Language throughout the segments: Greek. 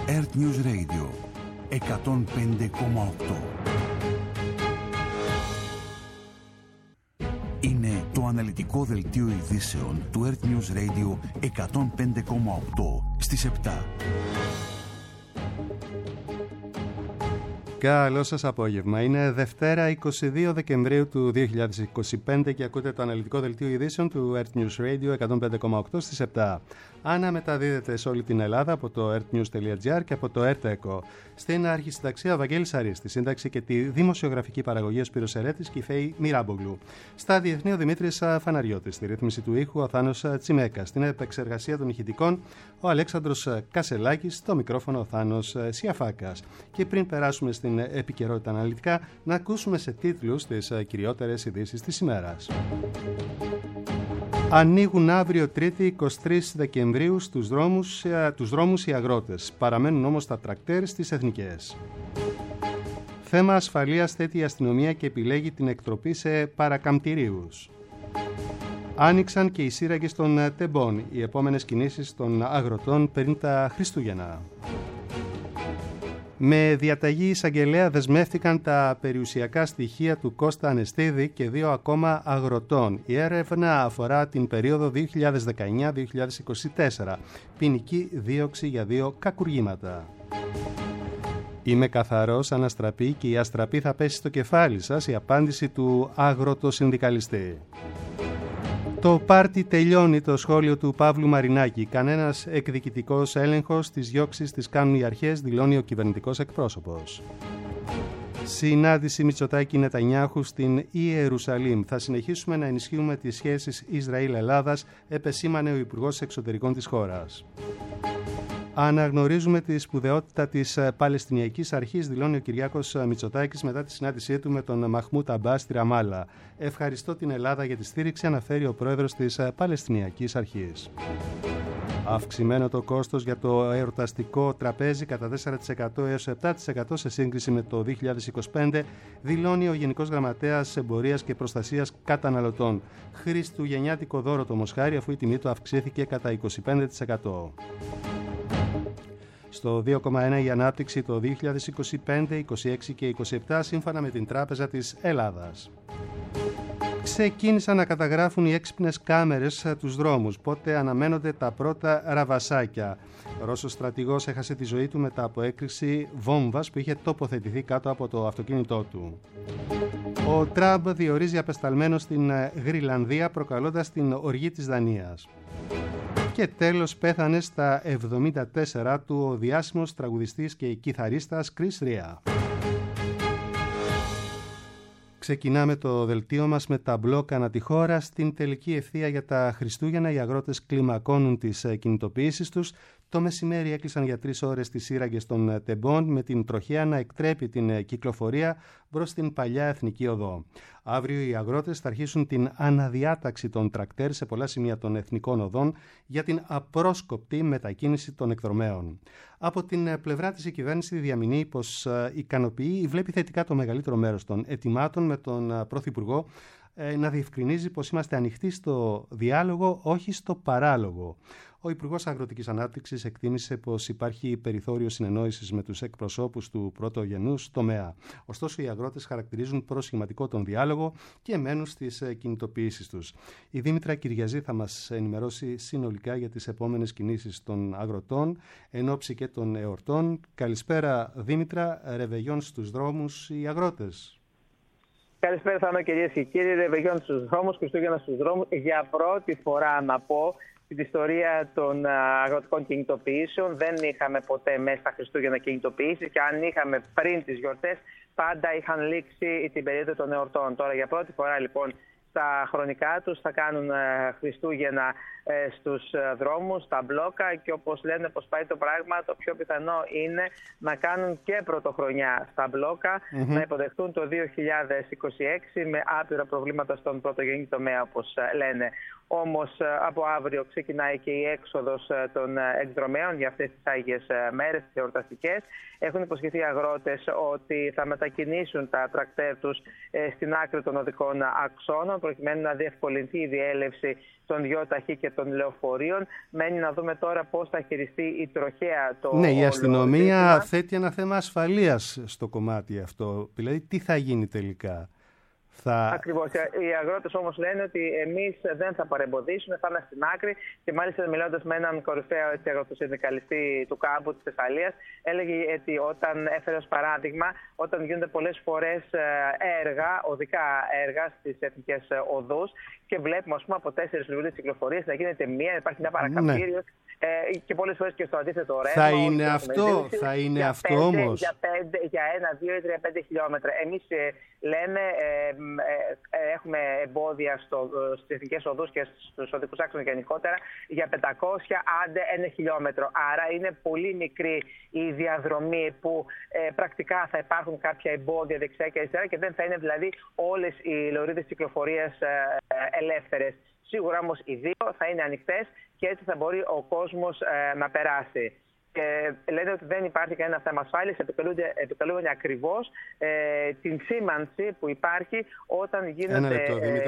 Earth News Radio 105,8. Είναι το αναλυτικό δελτίο ειδήσεων του Earth News Radio 105,8 στις 7. Καλό σας απόγευμα. Είναι Δευτέρα 22 Δεκεμβρίου του 2025 και ακούτε το αναλυτικό δελτίο ειδήσεων του Earth News Radio 105,8 στις 7. Αναμεταδίδεται σε όλη την Ελλάδα από το earthnews.gr και από το Earth Echo. Στην αρχισυνταξία ο Βαγγέλης Αρής, στη σύνταξη και τη δημοσιογραφική παραγωγή ο Σπύρος Ερέτης και η Φέη Μιράμπογλου. Στα διεθνή ο Δημήτρης Φαναριώτης, στη ρύθμιση του ήχου ο Θάνος Τσιμέκας, στην επεξεργασία των ηχητικών ο Αλέξανδρος Κασελάκης, στο μικρόφωνο ο Θάνος Σιαφάκας. Και πριν περάσουμε στην επικαιρότητα αναλυτικά, να ακούσουμε σε τίτλους τις κυριότερες ειδήσεις της ημέρας. Ανοίγουν αύριο Τρίτη 23 Δεκεμβρίου τους δρόμους οι αγρότες. Παραμένουν όμως τα τρακτέρ στις εθνικές. Θέμα ασφαλείας θέτει η αστυνομία και επιλέγει την εκτροπή σε παρακαμπτηρίους. Άνοιξαν και οι σύραγγες των τεμπών. Οι επόμενες κινήσεις των αγροτών πριν τα Χριστούγεννα. Με διαταγή εισαγγελέα δεσμεύτηκαν τα περιουσιακά στοιχεία του Κώστα Ανεστίδη και 2 ακόμα αγροτών. Η έρευνα αφορά την περίοδο 2019-2024. Ποινική δίωξη για 2 κακουργήματα. Είμαι καθαρός, αναστραπή και η αστραπή θα πέσει στο κεφάλι σας, η απάντηση του αγροτοσυνδικαλιστή. Το πάρτι τελειώνει, το σχόλιο του Παύλου Μαρινάκη. Κανένας εκδικητικός έλεγχος στις διώξεις τις κάνουν οι αρχές, δηλώνει ο κυβερνητικός εκπρόσωπος. Συνάντηση Μητσοτάκη-Νετανιάχου στην Ιερουσαλήμ. Θα συνεχίσουμε να ενισχύουμε τις σχέσεις Ισραήλ-Ελλάδας, επεσήμανε ο Υπουργός Εξωτερικών της χώρας. Αναγνωρίζουμε τη σπουδαιότητα της Παλαιστινιακής Αρχής, δηλώνει ο Κυριάκος Μητσοτάκης μετά τη συνάντησή του με τον Μαχμούτ Αμπάς στη Ραμάλα. Ευχαριστώ την Ελλάδα για τη στήριξη, αναφέρει ο πρόεδρος της Παλαιστινιακής Αρχής. Αυξημένο το κόστος για το εορταστικό τραπέζι κατά 4% έως 7% σε σύγκριση με το 2025, δηλώνει ο Γενικός Γραμματέας Εμπορίας και Προστασίας Καταναλωτών. Χριστουγεννιάτικο δώρο το μοσχάρι, αφού η τιμή του αυξήθηκε κατά 25%. Στο 2,1 η ανάπτυξη το 2025, 26 και 27 σύμφωνα με την Τράπεζα της Ελλάδας. Ξεκίνησαν να καταγράφουν οι έξυπνες κάμερες τους δρόμους. Πότε αναμένονται τα πρώτα ραβασάκια. Ο Ρώσος στρατηγός έχασε τη ζωή του μετά από έκρηξη βόμβας που είχε τοποθετηθεί κάτω από το αυτοκίνητό του. Ο Τραμπ διορίζει απεσταλμένο στην Γρυλανδία, προκαλώντας την οργή της Δανίας. Και τέλος πέθανε στα 74 του ο διάσημος τραγουδιστής και κιθαρίστας Chris Rea. Ξεκινάμε το δελτίο μας με τα μπλοκ ανά τη χώρα. Στην τελική ευθεία για τα Χριστούγεννα οι αγρότες κλιμακώνουν τις κινητοποιήσεις τους. Το μεσημέρι έκλεισαν για 3 ώρες τις σύραγγες των τεμπών με την τροχέα να εκτρέπει την κυκλοφορία προς την παλιά εθνική οδό. Αύριο οι αγρότες θα αρχίσουν την αναδιάταξη των τρακτέρ σε πολλά σημεία των εθνικών οδών για την απρόσκοπτη μετακίνηση των εκδρομέων. Από την πλευρά της η κυβέρνηση διαμηνύει πως ικανοποιεί ή βλέπει θετικά το μεγαλύτερο μέρος των ετοιμάτων, με τον Πρωθυπουργό να διευκρινίζει πως είμαστε ανοιχτοί στο διάλογο, όχι στο παράλογο. Ο Υπουργός Αγροτικής Ανάπτυξης εκτίμησε πως υπάρχει περιθώριο συνεννόησης με τους εκπροσώπους του πρωτογενούς τομέα. Ωστόσο, οι αγρότες χαρακτηρίζουν προσχηματικό τον διάλογο και μένουν στις κινητοποιήσεις τους. Η Δήμητρα Κυριαζή θα μας ενημερώσει συνολικά για τις επόμενες κινήσεις των αγροτών εν ώψη και των εορτών. Καλησπέρα, Δήμητρα. Ρεβεγιόν στους δρόμους οι αγρότες. Καλησπέρα, Θάνο, κυρίες και κύριοι. Ρεβεγιόν στους δρόμους, Χριστούγεννα στους δρόμους. Για πρώτη φορά να πω, στην ιστορία των αγροτικών κινητοποιήσεων δεν είχαμε ποτέ μέσα στα Χριστούγεννα κινητοποιήσεις, και αν είχαμε πριν τις γιορτές πάντα είχαν λήξει την περίοδο των εορτών. Τώρα για πρώτη φορά λοιπόν στα χρονικά τους θα κάνουν Χριστούγεννα στους δρόμους, στα μπλόκα, και όπως λένε πως πάει το πράγμα, το πιο πιθανό είναι να κάνουν και πρωτοχρονιά στα μπλόκα, να υποδεχτούν το 2026 με άπειρα προβλήματα στον πρωτογενή τομέα, όπως λένε. Όμως από αύριο ξεκινάει και η έξοδος των εκδρομέων για αυτές τις Άγιες μέρες, τις εορταστικές. Έχουν υποσχεθεί οι αγρότες ότι θα μετακινήσουν τα τρακτέρ τους στην άκρη των οδικών αξώνων, προκειμένου να διευκολυνθεί η διέλευση των ΙΟΤΑΧΗ και των λεωφορείων. Μένει να δούμε τώρα πώς θα χειριστεί η τροχέα το Ναι, η αστυνομία θέτει ένα θέμα ασφαλείας στο κομμάτι αυτό. Δηλαδή, τι θα γίνει τελικά. Ακριβώς. Οι αγρότες όμως λένε ότι εμείς δεν θα παρεμποδίσουμε, θα είμαστε στην άκρη, και μάλιστα μιλώντας με έναν κορυφαίο αγροτοσυνδικαλιστή του κάμπου της Θεσσαλίας, έλεγε ότι όταν έφερε ως παράδειγμα, όταν γίνονται πολλές φορές έργα, οδικά έργα στις εθνικές οδούς, και βλέπουμε, ας πούμε, από 4 λεωφορείες κυκλοφορίες να γίνεται μία, υπάρχει μια παρακαμφύριος, και πολλές φορές και στο αντίθετο ρεύμα. Θα είναι αυτό όμως. Για 1, 2 ή 3, 5 χιλιόμετρα. Εμείς λέμε έχουμε εμπόδια στις εθνικές οδούς και στους οδικούς άξονες γενικότερα για 500 άντε 1 χιλιόμετρο. Άρα είναι πολύ μικρή η διαδρομή που πρακτικά θα υπάρχουν κάποια εμπόδια δεξιά και αριστερά, και δεν θα είναι δηλαδή όλες οι λωρίδες κυκλοφορίας ελεύθερες. Σίγουρα όμως οι δύο θα είναι ανοιχτές και έτσι θα μπορεί ο κόσμος να περάσει. Και λένε ότι δεν υπάρχει κανένα θέμα ασφάλειας, επικαλούνται ακριβώς την σήμανση που υπάρχει όταν γίνονται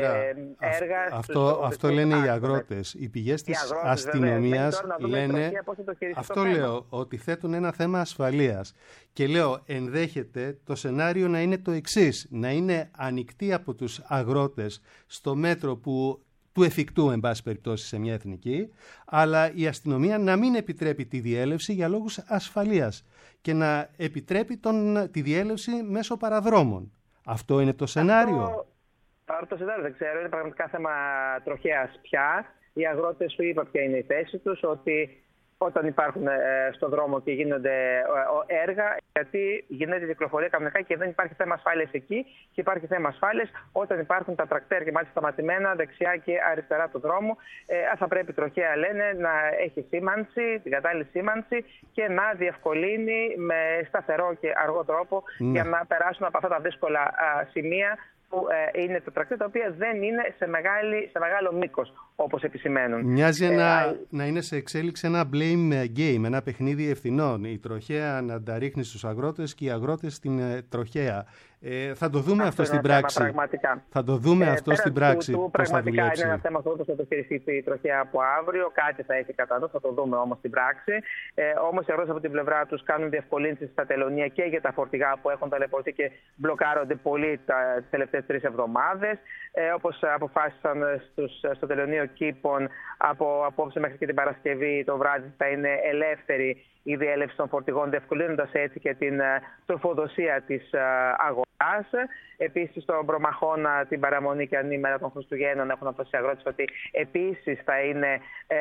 έργα. Αυτό λένε οι αγρότες. Οι πηγές της αστυνομίας λένε, αυτό λέω, ότι θέτουν ένα θέμα ασφαλείας. Και λέω, ενδέχεται το σενάριο να είναι το εξής, να είναι ανοιχτή από τους αγρότες στο μέτρο του εφικτού, εν πάση περιπτώσει, σε μια εθνική, αλλά η αστυνομία να μην επιτρέπει τη διέλευση για λόγους ασφαλείας και να επιτρέπει τη διέλευση μέσω παραδρόμων. Αυτό είναι το σενάριο. Το σενάριο δεν ξέρω, είναι πραγματικά θέμα τροχέας πια. Οι αγρότες, σου είπα ποια είναι η θέση τους, ότι όταν υπάρχουν στον δρόμο και γίνονται έργα, γιατί γίνεται κυκλοφορία κανονικά και δεν υπάρχει θέμα ασφάλειας εκεί, και υπάρχει θέμα ασφάλειας όταν υπάρχουν τα τρακτέρ και μάλιστα σταματημένα δεξιά και αριστερά του δρόμου. Θα πρέπει η τροχέα, λένε, να έχει σήμανση, την κατάλληλη σήμανση, και να διευκολύνει με σταθερό και αργό τρόπο για να περάσουν από αυτά τα δύσκολα σημεία που είναι τα τρακτέρ, τα οποία δεν είναι σε μεγάλο μήκος, όπως επισημαίνουν. Μοιάζει να είναι σε εξέλιξη ένα blame game, ένα παιχνίδι ευθυνών. Η τροχέα να τα ρίχνει στους αγρότες και οι αγρότες στην τροχέα. Θα το δούμε αυτό στην πράξη. Θα το δούμε αυτό στην πράξη. Πραγματικά είναι ένα θέμα που θα το χειριστεί η τροχέα από αύριο. Κάτι θα έχει κατά νου, θα το δούμε όμως στην πράξη. Όμως οι αγρότες από την πλευρά τους κάνουν διευκολύνσεις στα τελωνεία και για τα φορτηγά που έχουν ταλαιπωρηθεί και μπλοκάρονται πολύ τις τελευταίες 3 εβδομάδες. Όπως αποφάσισαν στο τελωνείο Κήπων, από απόψε μέχρι και την Παρασκευή το βράδυ θα είναι ελεύθερη η διέλευση των φορτηγών, διευκολύνοντας έτσι και την τροφοδοσία της αγοράς. Επίσης, στον Προμαχώνα, την παραμονή και ανήμερα των Χριστουγέννων, έχουν αποφασίσει οι αγρότες ότι επίσης θα είναι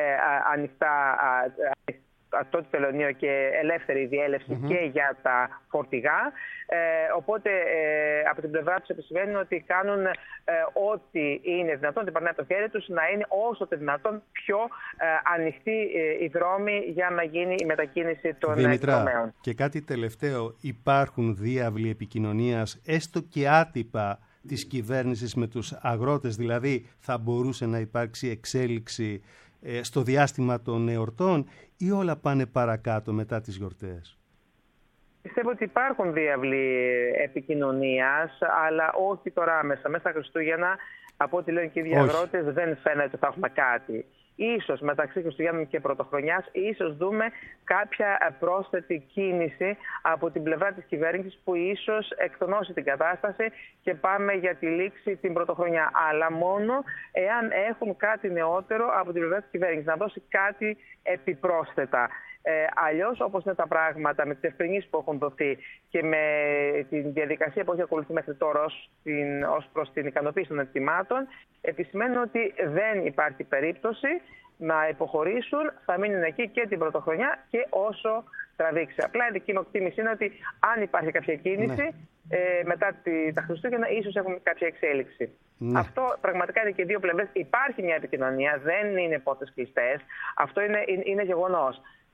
ανοιχτά αυτό το τελωνείο και ελεύθερη διέλευση και για τα φορτηγά. Οπότε από την πλευρά τους επισημαίνουν ότι κάνουν ό,τι είναι δυνατόν, ότι περνάει από το χέρι τους, να είναι όσο το δυνατόν πιο ανοιχτή η δρόμη για να γίνει η μετακίνηση των εκδρομέων. Και κάτι τελευταίο, υπάρχουν διάβλοι επικοινωνίας, έστω και άτυπα, της κυβέρνησης με τους αγρότες, δηλαδή θα μπορούσε να υπάρξει εξέλιξη στο διάστημα των εορτών, ή όλα πάνε παρακάτω μετά τις γιορτές? Πιστεύω ότι υπάρχουν διάβλοι επικοινωνίας, αλλά όχι τώρα άμεσα. Μέσα στα Χριστούγεννα, από ό,τι λένε και οι ίδιοι αγρότες, δεν φαίνεται ότι θα έχουμε κάτι. Ίσως μεταξύ Χριστουγέννων και Πρωτοχρονιάς, ίσως δούμε κάποια πρόσθετη κίνηση από την πλευρά της κυβέρνησης που ίσως εκτονώσει την κατάσταση και πάμε για τη λήξη την Πρωτοχρονιά. Αλλά μόνο εάν έχουν κάτι νεότερο από την πλευρά της κυβέρνησης, να δώσει κάτι επιπρόσθετα. Αλλιώς, όπως είναι τα πράγματα, με τις ευκρινήσεις που έχουν δοθεί και με την διαδικασία που έχει ακολουθεί μέχρι τώρα ως προς την ικανοποίηση των αιτημάτων, επισημαίνουν ότι δεν υπάρχει περίπτωση να υποχωρήσουν, θα μείνουν εκεί και την Πρωτοχρονιά και όσο τραβήξει. Απλά η δική μου εκτίμηση είναι ότι αν υπάρχει κάποια κίνηση μετά τα Χριστούγεννα, ίσως έχουμε κάποια εξέλιξη. Αυτό πραγματικά είναι και δύο πλευρές. Υπάρχει μια επικοινωνία, δεν είναι πόρτες κλειστές. Αυτό είναι γεγονός.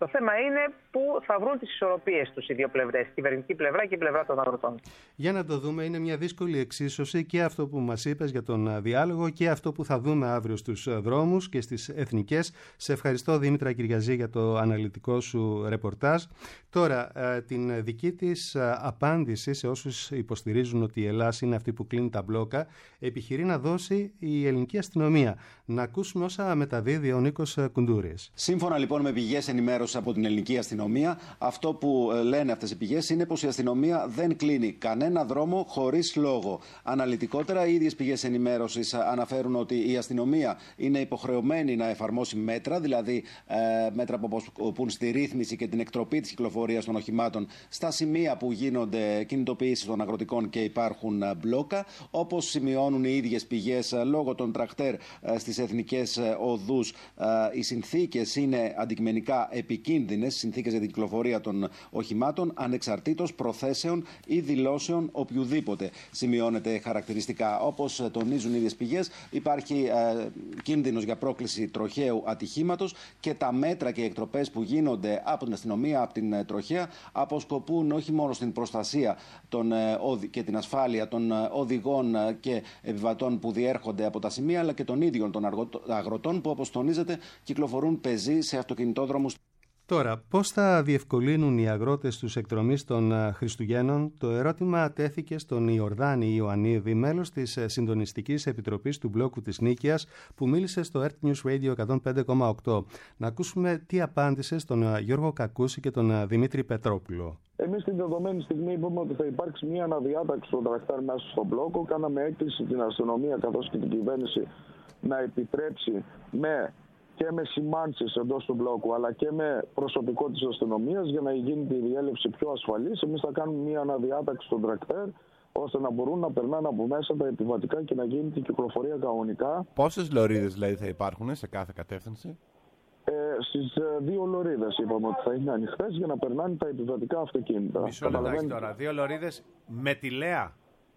Το θέμα είναι πού θα βρουν τις ισορροπίες τους οι δύο πλευρές, η κυβερνητική πλευρά και η πλευρά των αγροτών. Για να το δούμε, είναι μια δύσκολη εξίσωση και αυτό που μας είπες για τον διάλογο και αυτό που θα δούμε αύριο στους δρόμους και στις εθνικές. Σε ευχαριστώ, Δήμητρα Κυριαζή, για το αναλυτικό σου ρεπορτάζ. Τώρα, την δική της απάντηση σε όσους υποστηρίζουν ότι η Ελλάς είναι αυτή που κλείνει τα μπλόκα, επιχειρεί να δώσει η ελληνική αστυνομία. Να ακούσουμε όσα μεταδίδει ο Νίκος Κουντούρης. Σύμφωνα λοιπόν με πηγές ενημέρωσης από την ελληνική αστυνομία, αυτό που λένε αυτές οι πηγές είναι πως η αστυνομία δεν κλείνει κανένα δρόμο χωρίς λόγο. Αναλυτικότερα, οι ίδιες πηγές ενημέρωσης αναφέρουν ότι η αστυνομία είναι υποχρεωμένη να εφαρμόσει μέτρα, δηλαδή μέτρα που αποσκοπούν στη ρύθμιση και την εκτροπή της κυκλοφορίας των οχημάτων στα σημεία που γίνονται κινητοποιήσεις των αγροτικών και υπάρχουν μπλόκα. Όπως σημειώνουν οι ίδιες πηγές, λόγω των τρακτέρ στις εθνικές οδούς, οι συνθήκες είναι αντικειμενικά επικίνδυνες, συνθήκες για την κυκλοφορία των οχημάτων, ανεξαρτήτως προθέσεων ή δηλώσεων οποιουδήποτε. Σημειώνεται χαρακτηριστικά. Όπως τονίζουν οι ίδιες πηγές, υπάρχει κίνδυνος για πρόκληση τροχαίου ατυχήματος και τα μέτρα και οι εκτροπές που γίνονται από την αστυνομία, από την τροχαία, αποσκοπούν όχι μόνο στην προστασία και την ασφάλεια των οδηγών και επιβατών που διέρχονται από τα σημεία, αλλά και των ίδιων των αγροτών που, όπως τονίζεται, κυκλοφορούν πεζοί σε αυτοκινητόδρομους. Τώρα, πώς θα διευκολύνουν οι αγρότες τους εκδρομείς των Χριστουγέννων? Το ερώτημα τέθηκε στον Ιορδάνη Ιωαννίδη, μέλος της Συντονιστικής Επιτροπής του Μπλόκου της Νίκαιας, που μίλησε στο Earth News Radio 105,8. Να ακούσουμε τι απάντησε στον Γιώργο Κακούση και τον Δημήτρη Πετρόπουλο. Εμείς την δεδομένη στιγμή είπαμε ότι θα υπάρξει μια αναδιάταξη των τρακτέρ μέσα στον μπλόκο. Κάναμε έκκληση στην αστυνομία καθώς και την κυβέρνηση να επιτρέψει και με σημάνσεις εντός του μπλόκου, αλλά και με προσωπικό της αστυνομίας, για να γίνει τη διέλευση πιο ασφαλής. Εμείς θα κάνουμε μια αναδιάταξη των τρακτέρ, ώστε να μπορούν να περνάνε από μέσα τα επιβατικά και να γίνει την κυκλοφορία κανονικά. Πόσες λωρίδες δηλαδή θα υπάρχουν σε κάθε κατεύθυνση? Στις 2 λωρίδες είπαμε ότι θα είναι ανοιχτές για να περνάνε τα επιβατικά αυτοκίνητα. Μισό λεπτάκι τώρα. 2 λωρίδες με τη Λέα?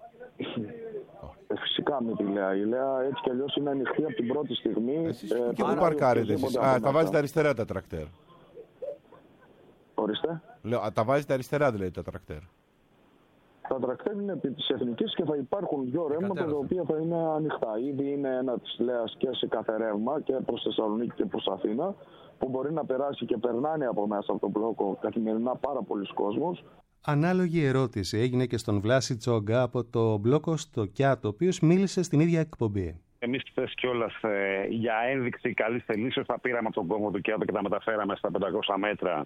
Φυσικά με τη Λέα. Η Λέα έτσι κι αλλιώς είναι ανοιχτή από την πρώτη στιγμή. Εσείς και πού παρκάρετε εσείς? Τα βάζετε αριστερά τα τρακτέρ? Ορίστε. Λέω, τα βάζετε αριστερά δηλαδή τα τρακτέρ? Τα τρακτέρ είναι επί της εθνικής και θα υπάρχουν 2 ρεύματα τα οποία θα είναι ανοιχτά. Ήδη είναι ένα της Λέας και σε κάθε ρεύμα, και προς Θεσσαλονίκη και προς Αθήνα, που μπορεί να περάσει και περνάνε από μέσα από τον μπλόκο καθημερινά πάρα πολλοί κόσμος. Ανάλογη ερώτηση έγινε και στον Βλάση Τσόγκα από το μπλόκο στο Κιάτο, ο οποίος μίλησε στην ίδια εκπομπή. Εμείς χθες κιόλας για ένδειξη καλής θελήσεως τα πήραμε από τον κόμβο του Κιάτο και τα μεταφέραμε στα 500 μέτρα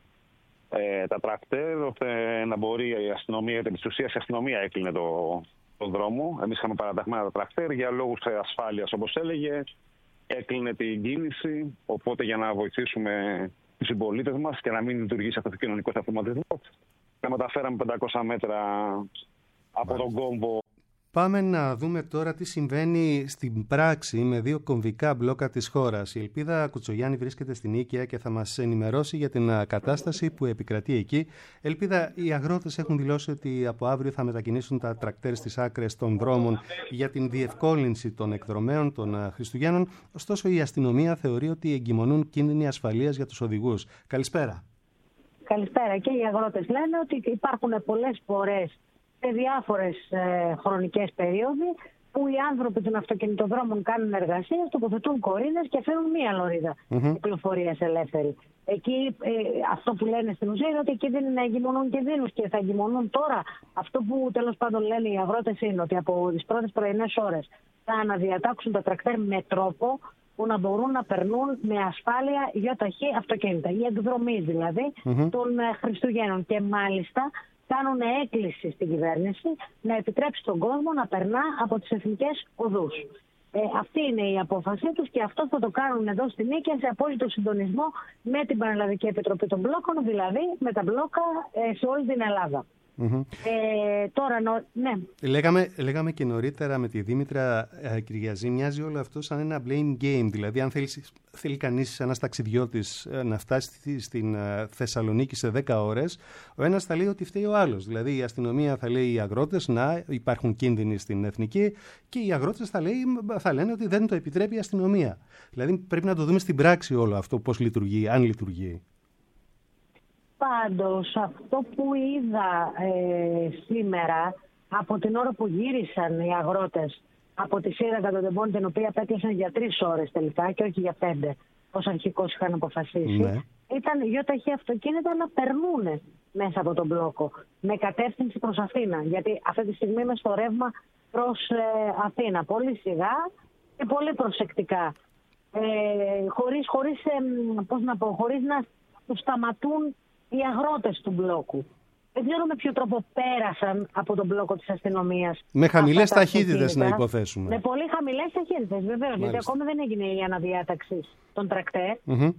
τα τρακτέρ, ώστε να μπορεί η αστυνομία, επί της ουσίας η αστυνομία έκλεινε τον δρόμο. Εμείς είχαμε παραταγμένα τα τρακτέρ για λόγους ασφάλειας, όπως έλεγε. Έκλεινε την κίνηση, οπότε για να βοηθήσουμε τους συμπολίτες μας και να μην λειτουργήσει αυτός ο κοινωνικός αυτοματισμός, τα μεταφέραμε 500 μέτρα από τον κόμβο. Πάμε να δούμε τώρα τι συμβαίνει στην πράξη με 2 κομβικά μπλόκα της χώρας. Η Ελπίδα Κουτσογιάννη βρίσκεται στην Νίκαια και θα μας ενημερώσει για την κατάσταση που επικρατεί εκεί. Ελπίδα, οι αγρότες έχουν δηλώσει ότι από αύριο θα μετακινήσουν τα τρακτέρ στις άκρες των δρόμων για την διευκόλυνση των εκδρομέων των Χριστουγέννων. Ωστόσο, η αστυνομία θεωρεί ότι εγκυμονούν κίνδυνοι ασφαλείας για τους οδηγούς. Καλησπέρα. Καλησπέρα. Και οι αγρότες λένε ότι υπάρχουν πολλές φορές σε διάφορες χρονικές περίοδοι που οι άνθρωποι των αυτοκινητοδρόμων κάνουν εργασίες, τοποθετούν κορίνες και φέρουν μία λωρίδα κυκλοφορίας ελεύθερη. Εκεί αυτό που λένε στην ουσία είναι ότι εκεί δεν είναι να εγκυμονούν κινδύνους και θα εγκυμονούν τώρα. Αυτό που τέλος πάντων λένε οι αγρότες είναι ότι από τις πρώτες πρωινές ώρες θα αναδιατάξουν τα τρακτέρ με τρόπο που να μπορούν να περνούν με ασφάλεια γιοταχή αυτοκίνητα, οι εκδρομείς δηλαδή των Χριστουγέννων. Και μάλιστα κάνουν έκκληση στην κυβέρνηση να επιτρέψει τον κόσμο να περνά από τις εθνικές οδούς. Αυτή είναι η απόφασή τους και αυτό θα το κάνουν εδώ στην Νίκαια σε απόλυτο συντονισμό με την Πανελλαδική Επιτροπή των Μπλόκων, δηλαδή με τα μπλόκα σε όλη την Ελλάδα. Τώρα, ναι. Λέγαμε και νωρίτερα με τη Δήμητρα Κυριαζή, μοιάζει όλο αυτό σαν ένα blame game. Δηλαδή, αν θέλει κανείς ένας ταξιδιώτης να φτάσει στην Θεσσαλονίκη σε 10 ώρες, ο ένας θα λέει ότι φταίει ο άλλος. Δηλαδή, η αστυνομία θα λέει οι αγρότες να υπάρχουν κίνδυνοι στην εθνική και οι αγρότες θα λένε ότι δεν το επιτρέπει η αστυνομία. Δηλαδή, πρέπει να το δούμε στην πράξη όλο αυτό, πώς λειτουργεί, αν λειτουργεί. Πάντως, αυτό που είδα σήμερα, από την ώρα που γύρισαν οι αγρότες από τη σύραγγα των τεμπών, την οποία πέτυχαν για 3 ώρες τελικά και όχι για 5, ως αρχικώς είχαν αποφασίσει, ήταν γιοταχή αυτοκίνητα να περνούν μέσα από τον μπλόκο, με κατεύθυνση προς Αθήνα. Γιατί αυτή τη στιγμή είμαι στο ρεύμα προς Αθήνα. Πολύ σιγά και πολύ προσεκτικά. Χωρίς να τους σταματούν οι αγρότες του μπλόκου. Δεν ξέρω με ποιο τρόπο πέρασαν από τον μπλόκο της αστυνομίας. Με χαμηλές ταχύτητες, να υποθέσουμε. Με πολύ χαμηλές ταχύτητες, βεβαίως. Γιατί ακόμα δεν έγινε η αναδιάταξη των τρακτέρ.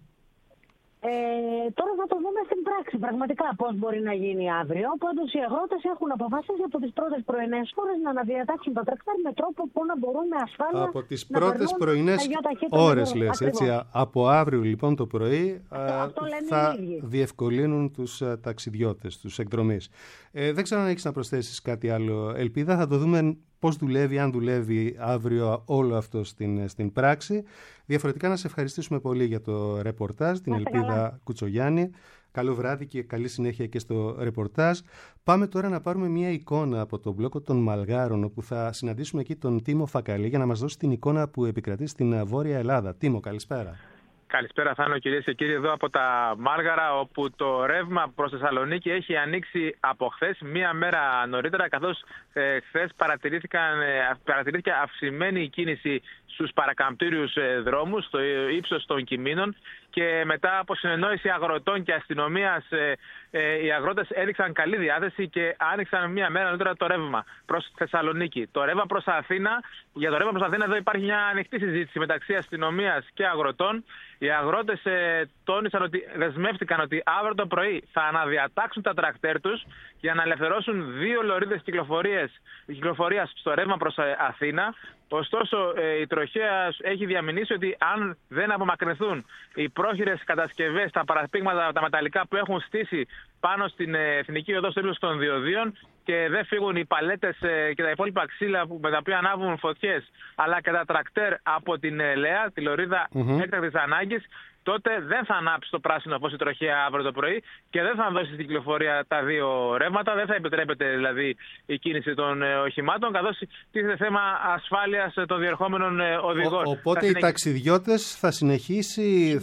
Τώρα θα το δούμε στην πράξη πραγματικά πώς μπορεί να γίνει αύριο. Πάντως οι αγρότες έχουν αποφασίσει από τις πρώτες πρωινές ώρες να αναδιατάξουν τα τρακτέρ με τρόπο που να μπορούν με ασφάλεια. Από τις πρώτες πρωινές ώρες λες, έτσι. Από αύριο λοιπόν το πρωί θα διευκολύνουν τους ταξιδιώτες, τους εκδρομείς. Δεν ξέρω αν έχεις να προσθέσεις κάτι άλλο, Ελπίδα. Θα το δούμε πώς δουλεύει, αν δουλεύει αύριο όλο αυτό στην πράξη. Διαφορετικά να σε ευχαριστήσουμε πολύ για το ρεπορτάζ, την Ελπίδα Κουτσογιάννη. Καλό βράδυ και καλή συνέχεια και στο ρεπορτάζ. Πάμε τώρα να πάρουμε μια εικόνα από τον μπλόκο των Μαλγάρων, όπου θα συναντήσουμε εκεί τον Τίμο Φακαλή για να μας δώσει την εικόνα που επικρατεί στην Βόρεια Ελλάδα. Τίμο, καλησπέρα. Καλησπέρα, Θάνο, κυρίες και κύριοι, εδώ από τα Μάργαρα, όπου το ρεύμα προς Θεσσαλονίκη έχει ανοίξει από χθες, μία μέρα νωρίτερα, καθώς χθες παρατηρήθηκε αυξημένη κίνηση στους παρακαμπτήριους δρόμους, στο ύψος των κυμήνων, και μετά από συνεννόηση αγροτών και αστυνομίας, οι αγρότες έδειξαν καλή διάθεση και άνοιξαν μία μέρα νωρίτερα το ρεύμα προς Θεσσαλονίκη. Το ρεύμα προς Αθήνα, για το ρεύμα προς Αθήνα εδώ υπάρχει μια ανοιχτή συζήτηση μεταξύ αστυνομίας και αγροτών. Οι αγρότες τόνισαν ότι δεσμεύτηκαν ότι αύριο το πρωί θα αναδιατάξουν τα τρακτέρ τους για να ελευθερώσουν 2 λωρίδες κυκλοφορίας στο ρεύμα προς Αθήνα. Ωστόσο, η τροχέα έχει διαμηνήσει ότι αν δεν απομακρυνθούν οι πρόχειρες κατασκευές, τα παραπήγματα, τα μεταλλικά που έχουν στήσει πάνω στην εθνική οδό στο ύψος των διοδίων και δεν φύγουν οι παλέτες και τα υπόλοιπα ξύλα με τα οποία ανάβουν φωτιές, αλλά και τα τρακτέρ από την ΛΕΑ, τη λωρίδα έκτακτης ανάγκης, τότε δεν θα ανάψει το πράσινο φως η τροχέα αύριο το πρωί και δεν θα δώσει στην κυκλοφορία τα 2 ρεύματα. Δεν θα επιτρέπεται δηλαδή η κίνηση των οχημάτων, καθώς τίθεται θέμα ασφάλειας των διερχόμενων οδηγών. Οπότε οι ταξιδιώτες θα συνεχίσουν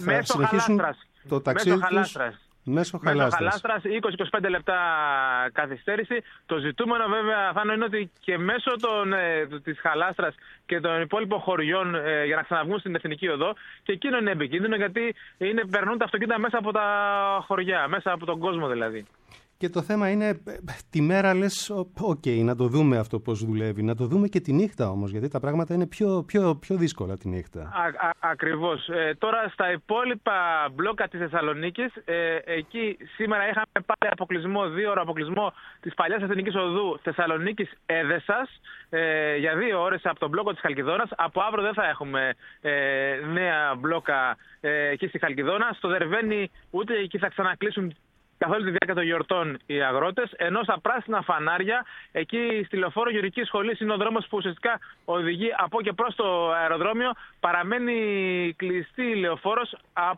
το ταξίδι τους μέσω Χαλάστρας. 20-25 λεπτά καθυστέρηση. Το ζητούμενο βέβαια, Θάνο, είναι ότι και μέσω της Χαλάστρας και των υπόλοιπων χωριών για να ξαναβγούν στην εθνική οδό, και εκείνο είναι επικίνδυνο, γιατί περνούν τα αυτοκίνητα μέσα από τα χωριά, μέσα από τον κόσμο δηλαδή. Και το θέμα είναι, τη μέρα λες, να το δούμε αυτό πώς δουλεύει, να το δούμε και τη νύχτα όμως, γιατί τα πράγματα είναι πιο δύσκολα τη νύχτα. Ακριβώς. Τώρα στα υπόλοιπα μπλόκα της Θεσσαλονίκης, εκεί σήμερα είχαμε πάρει αποκλεισμό, 2ωρο αποκλεισμό της παλιάς εθνικής οδού Θεσσαλονίκης Έδεσας για 2 ώρες από τον μπλόκο της Χαλκιδόνας. Από αύριο δεν θα έχουμε νέα μπλόκα εκεί στη Χαλκιδόνα. Στο Δερβαίνι ούτε εκεί θα ξανακλείσουν καθ' όλη τη διάρκεια των γιορτών οι αγρότες, ενώ στα πράσινα φανάρια, εκεί στη Λεωφόρο Γεωργικής Σχολής, είναι ο δρόμος που ουσιαστικά οδηγεί από και προς το αεροδρόμιο. Παραμένει κλειστή η λεωφόρος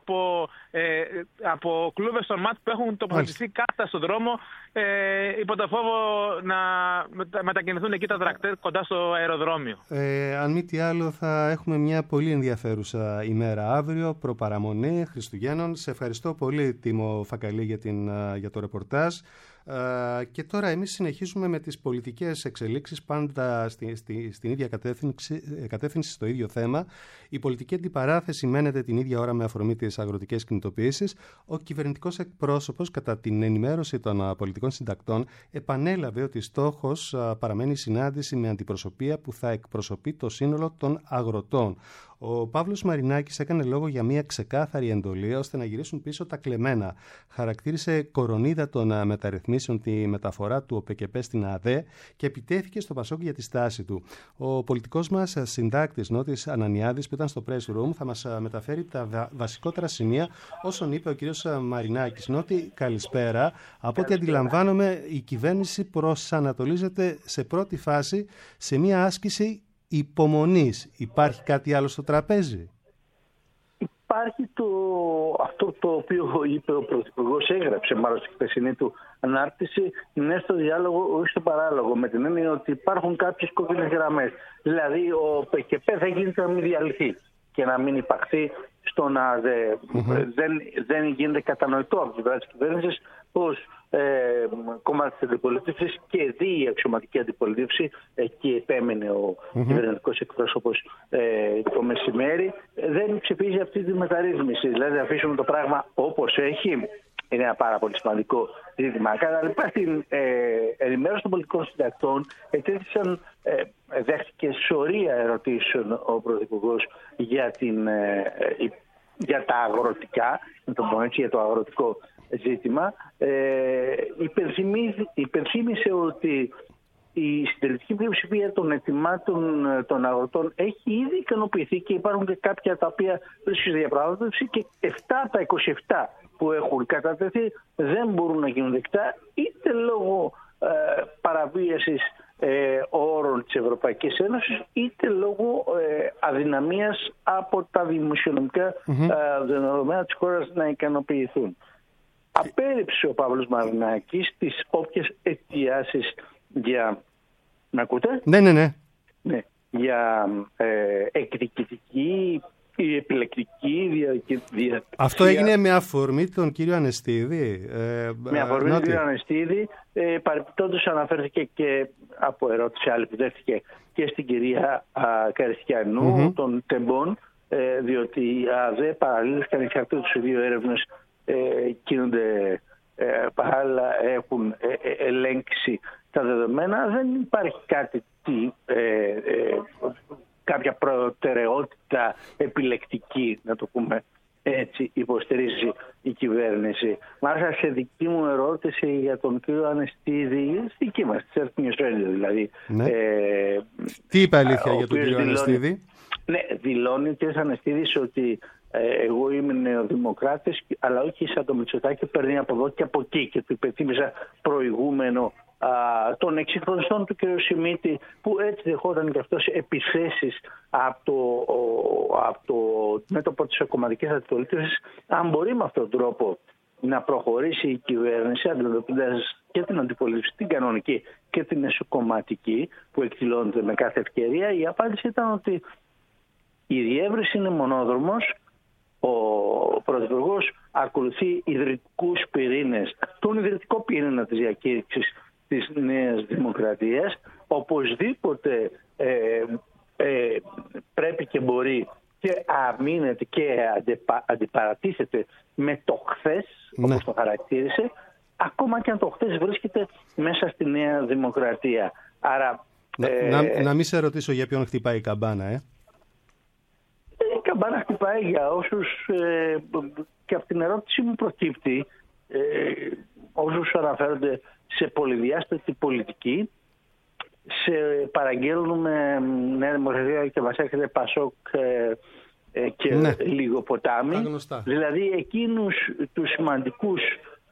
από κλούβες των ΜΑΤ που έχουν τοποθετηθεί κάθετα στον δρόμο, υπό το φόβο να μετακινηθούν εκεί τα τρακτέρ κοντά στο αεροδρόμιο. Αν μη τι άλλο, θα έχουμε μια πολύ ενδιαφέρουσα ημέρα αύριο, προπαραμονή Χριστουγέννων. Σε ευχαριστώ πολύ, Τίμο Φακαλή, για το ρεπορτάζ. Και τώρα εμείς συνεχίζουμε με τις πολιτικές εξελίξεις, πάντα στην ίδια κατεύθυνση, στο ίδιο θέμα. Η πολιτική αντιπαράθεση μένεται την ίδια ώρα με αφορμή τις αγροτικές κινητοποιήσεις. Ο κυβερνητικός εκπρόσωπος, κατά την ενημέρωση των πολιτικών συντακτών, επανέλαβε ότι στόχος παραμένει η συνάντηση με αντιπροσωπεία που θα εκπροσωπεί το σύνολο των αγροτών. Ο Παύλος Μαρινάκης έκανε λόγο για μια ξεκάθαρη εντολή ώστε να γυρίσουν πίσω τα κλεμμένα. Χαρακτήρισε κορονίδα των μεταρρυθμίσεων τη μεταφορά του ΟΠΕΚΕΠΕ στην ΑΔΕ και επιτέθηκε στο Πασόκ για τη στάση του. Ο πολιτικός μας συντάκτης Νότης Ανανιάδης, που ήταν στο Press Room, θα μας μεταφέρει τα βασικότερα σημεία όσων είπε ο κ. Μαρινάκης. Νότη, καλησπέρα. Από ό,τι αντιλαμβάνομαι, η κυβέρνηση προσανατολίζεται σε πρώτη φάση σε μια άσκηση υπομονής. Υπάρχει κάτι άλλο στο τραπέζι? υπάρχει αυτό το οποίο είπε ο Πρωθυπουργός, έγραψε μάλλον στη χθεσινή του ανάρτηση, είναι στο διάλογο, όχι στο παράλογο, με την έννοια ότι υπάρχουν κάποιες κόκκινες γραμμές. Δηλαδή ο ΠΚΠ θα γίνει να μην διαλυθεί και να μην υπαχθεί στο να δεν γίνεται κατανοητό από την πλευρά της κυβέρνησης πως κομμάτι της αντιπολίτευσης και η αξιωματική αντιπολίτευση, εκεί επέμενε ο κυβερνητικός εκπρόσωπος το μεσημέρι, δεν ψηφίζει αυτή τη μεταρρύθμιση. Δηλαδή αφήσουμε το πράγμα όπως έχει. Είναι ένα πάρα πολύ σημαντικό ζήτημα. Κατά λοιπά, στην ενημέρωση των πολιτικών συντακτών δέχτηκε σωρία ερωτήσεων ο Πρωθυπουργός για τα αγροτικά, για το αγροτικό ζήτημα. Υπενθύμησε ότι η συντηρητική πλειοψηφία των αιτημάτων των αγροτών έχει ήδη ικανοποιηθεί και υπάρχουν και κάποια τα οποία βρίσκονται διαπραγμάτευση και 7 από τα 27 που έχουν κατατεθεί δεν μπορούν να γίνουν δεκτά είτε λόγω παραβίασης όρων της Ευρωπαϊκής Ένωσης είτε λόγω αδυναμίας από τα δημοσιονομικά δεδομένα της χώρας να ικανοποιηθούν. Απέρριψε ο Παύλος Μαρινάκης τις όποιες αιτιάσεις για... Με ακούτε? Ναι. Για εκδικητική ή επιλεκτική διαδικασία. Αυτό έγινε με αφορμή τον κύριο Ανεστίδη. Με αφορμή τον κύριο Ανεστίδη. Παρεπιπτόντως αναφέρθηκε και από ερώτηση άλλη που δέχτηκε και στην κυρία Καριστιανού των Τεμπών, διότι η ΑΔΕ παραλλήλως και ανεξαρτήτως οι δύο έρευνες κινούνται παράλληλα, έχουν ελέγξει τα δεδομένα. Δεν υπάρχει κάτι κάποια προτεραιότητα επιλεκτική, να το πούμε έτσι, υποστηρίζει η κυβέρνηση. Μάλιστα σε δική μου ερώτηση για τον κύριο Ανεστίδη, δική μας, της Earth News Radio δηλαδή. Ναι. Τι είπε αλήθεια για τον κύριο Ανεστίδη? Ναι, δηλώνει ο κ. Ανεστίδης ότι εγώ είμαι νεοδημοκράτης, αλλά όχι σαν το Μητσοτάκη, παίρνει από εδώ και από εκεί. Και του υπενθύμιζα προηγούμενο των εξυγχρονιστών του κ. Σιμίτη, που έτσι δεχόταν και αυτός επιθέσεις από το μέτωπο της κομματικής αντιπολίτευσης. Αν μπορεί με αυτόν τον τρόπο να προχωρήσει η κυβέρνηση, αντιμετωπίζοντας και την αντιπολίτευση, την κανονική και την εσωκομματική, που εκδηλώνεται με κάθε ευκαιρία, η απάντηση ήταν ότι η διεύρυνση είναι μονόδρομος. Ο Πρωθυπουργός ακολουθεί ιδρυτικούς πυρήνες, τον ιδρυτικό πυρήνα της διακήρυξης της Νέας Δημοκρατίας. Οπωσδήποτε πρέπει και μπορεί και αμήνεται και αντιπαρατίθεται με το χθες, όπως το χαρακτήρισε, ακόμα και αν το χθες βρίσκεται μέσα στη Νέα Δημοκρατία. Άρα, να μην σε ρωτήσω για ποιον χτυπάει η καμπάνα, Η καμπάνα χτυπάει για όσους, και από την ερώτηση μου προκύπτει, όσους αναφέρονται σε πολυδιάστατη πολιτική, σε παραγγέλνουμε Νέα Δημοκρατία και μας έρχεται Πασόκ και λίγο ποτάμι. Δηλαδή εκείνους τους σημαντικούς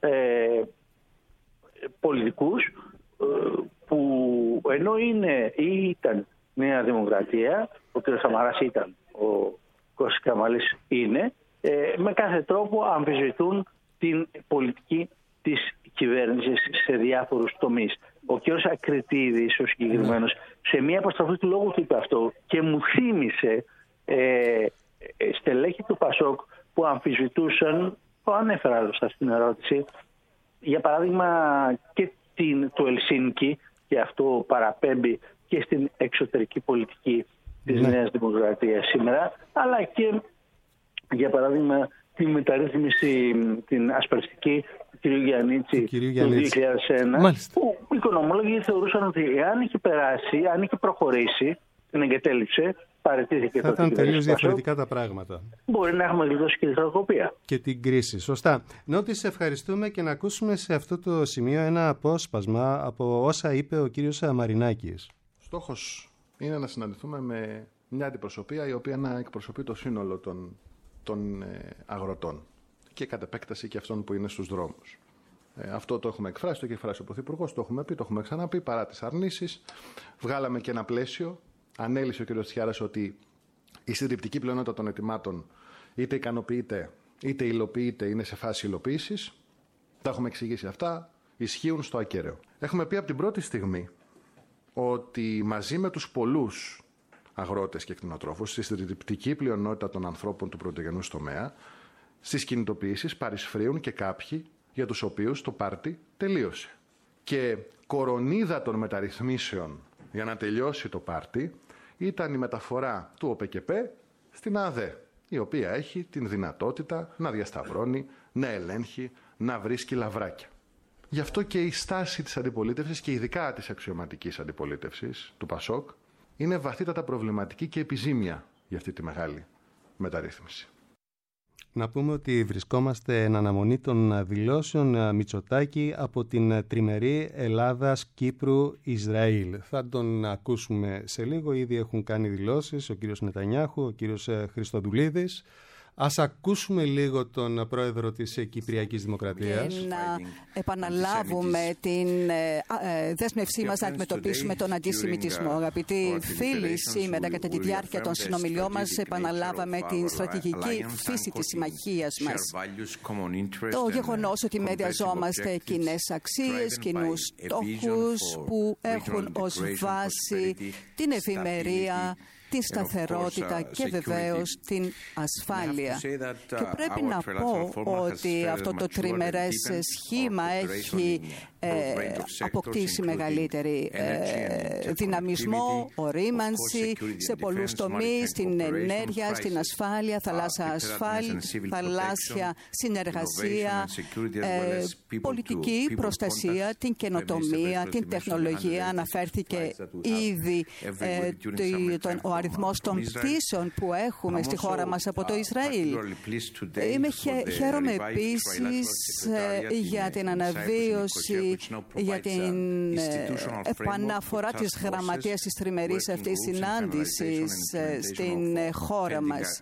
πολιτικούς που ενώ είναι ή ήταν Νέα Δημοκρατία, ο κ. Σαμαράς ήταν, ο Κώστας Καραμανλής είναι, με κάθε τρόπο αμφισβητούν την πολιτική της κυβέρνησης σε διάφορους τομείς. Ο κ. Ακριτίδης, ο συγκεκριμένος, σε μία αποστροφή του λόγου του είπε αυτό και μου θύμισε στελέχη του Πασόκ που αμφισβητούσαν, το ανέφερα άλλωστε στην ερώτηση, για παράδειγμα και το Ελσίνκι, και αυτό παραπέμπει και στην εξωτερική πολιτική της Νέας Δημοκρατίας σήμερα, αλλά και για παράδειγμα τη μεταρρύθμιση την ασπριστική του κ. Γιαννίτση του 2001, που οι οικονομολόγοι θεωρούσαν ότι αν είχε περάσει, αν είχε προχωρήσει, την εγκατέλειψε, παραιτήθηκε. Θα ήταν τελείως διαφορετικά τα πράγματα. Μπορεί να έχουμε γλιτώσει και τη χρεοκοπία. Και την κρίση. Σωστά. Νότι, σε ευχαριστούμε και να ακούσουμε σε αυτό το σημείο ένα απόσπασμα από όσα είπε ο κύριος Μαρινάκης. Στόχος είναι να συναντηθούμε με μια αντιπροσωπεία η οποία να εκπροσωπεί το σύνολο των αγροτών και κατ' επέκταση και αυτών που είναι στους δρόμους. Αυτό το έχουμε εκφράσει, το έχει εκφράσει ο Πρωθυπουργός, το έχουμε πει, το έχουμε ξαναπεί, παρά τις αρνήσεις. Βγάλαμε και ένα πλαίσιο. Ανέλησε ο κ. Τσιάρας ότι η συντριπτική πλειονότητα των αιτημάτων είτε ικανοποιείται είτε υλοποιείται, είναι σε φάση υλοποίησης. Τα έχουμε εξηγήσει αυτά, ισχύουν στο ακέραιο. Έχουμε πει από την πρώτη στιγμή ότι μαζί με τους πολλούς αγρότες και κτηνοτρόφους, στη συντριπτική πλειονότητα των ανθρώπων του πρωτογενούς τομέα, στις κινητοποιήσεις παρισφρίουν και κάποιοι για τους οποίους το πάρτι τελείωσε. Και κορονίδα των μεταρρυθμίσεων για να τελειώσει το πάρτι ήταν η μεταφορά του ΟΠΚΠ στην ΑΔΕ, η οποία έχει την δυνατότητα να διασταυρώνει, να ελέγχει, να βρίσκει λαβράκια. Γι' αυτό και η στάση της αντιπολίτευσης και ειδικά της αξιωματικής αντιπολίτευσης του ΠΑΣΟΚ είναι βαθύτατα προβληματική και επιζήμια για αυτή τη μεγάλη μεταρρύθμιση. Να πούμε ότι βρισκόμαστε εν αναμονή των δηλώσεων Μητσοτάκη από την τριμερή Ελλάδας-Κύπρου-Ισραήλ. Θα τον ακούσουμε σε λίγο. Ήδη έχουν κάνει δηλώσεις ο κύριος Νετανιάχου, ο κύριος Χριστοδουλίδης. Ας ακούσουμε λίγο τον πρόεδρο της Κυπριακής Δημοκρατίας. Και να επαναλάβουμε την δέσμευσή μας να αντιμετωπίσουμε τον αντισημιτισμό. Αγαπητοί φίλοι, σήμερα κατά τη διάρκεια των συνομιλιών μας επαναλάβαμε την στρατηγική φύση της συμμαχίας μας. Το γεγονός ότι μεριαζόμαστε κοινές αξίες, κοινούς στόχους που έχουν ως βάση την ευημερία, την σταθερότητα και βεβαίως την ασφάλεια. Και πρέπει να πω ότι αυτό το τριμερές σχήμα έχει αποκτήσει μεγαλύτερη δυναμισμό, ορίμανση σε πολλούς τομείς, στην ενέργεια, στην ασφάλεια, θαλάσσια συνεργασία, πολιτική προστασία, την καινοτομία, την τεχνολογία. Αναφέρθηκε ήδη ο αριθμός των πτήσεων που έχουμε στη χώρα μας από το Ισραήλ. Χαίρομαι επίσης για την αναβίωση, για την επαναφορά της γραμματείας της τριμερής αυτής συνάντησης στην χώρα μας.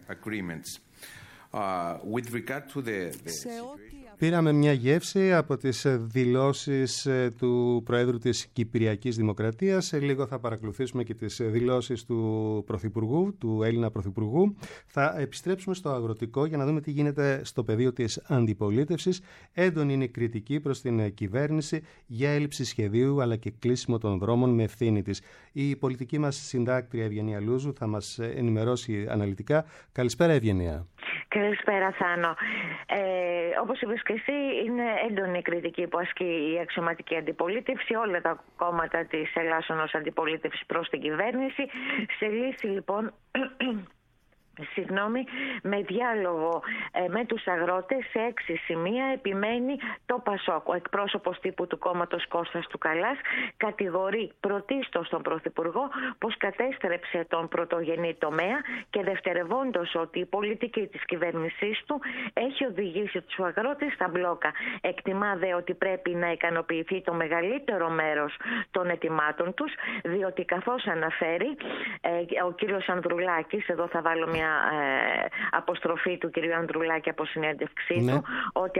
Πήραμε μια γεύση από τις δηλώσεις του Προέδρου της Κυπριακής Δημοκρατίας. Σε λίγο θα παρακολουθήσουμε και τις δηλώσεις του Πρωθυπουργού, του Έλληνα Πρωθυπουργού. Θα επιστρέψουμε στο αγροτικό για να δούμε τι γίνεται στο πεδίο της αντιπολίτευσης. Έντονη είναι η κριτική προς την κυβέρνηση για έλλειψη σχεδίου αλλά και κλείσιμο των δρόμων με ευθύνη της. Η πολιτική μας συντάκτρια Ευγενία Λούζου θα μας ενημερώσει αναλυτικά. Καλησπέρα, Ευγενία. Καλησπέρα, Θάνο. Όπως είπες και εσύ, είναι έντονη η κριτική που ασκεί η αξιωματική αντιπολίτευση, όλα τα κόμματα της ελάσσονος αντιπολίτευση προς την κυβέρνηση. Σε λύση, λοιπόν, με διάλογο με τους αγρότες σε 6 σημεία επιμένει το ΠΑΣΟΚ. Ο εκπρόσωπος τύπου του κόμματος Κώστας του Καλάς κατηγορεί πρωτίστως τον Πρωθυπουργό πως κατέστρεψε τον πρωτογενή τομέα και δευτερευόντως ότι η πολιτική της κυβέρνησής του έχει οδηγήσει τους αγρότες στα μπλόκα. Εκτιμά δε ότι πρέπει να ικανοποιηθεί το μεγαλύτερο μέρος των αιτημάτων τους, διότι καθώς αναφέρει ο κύριος Ανδρουλάκης, εδώ θα βάλω μια αποστροφή του κυρίου Ανδρουλάκη από συνέντευξή του, ότι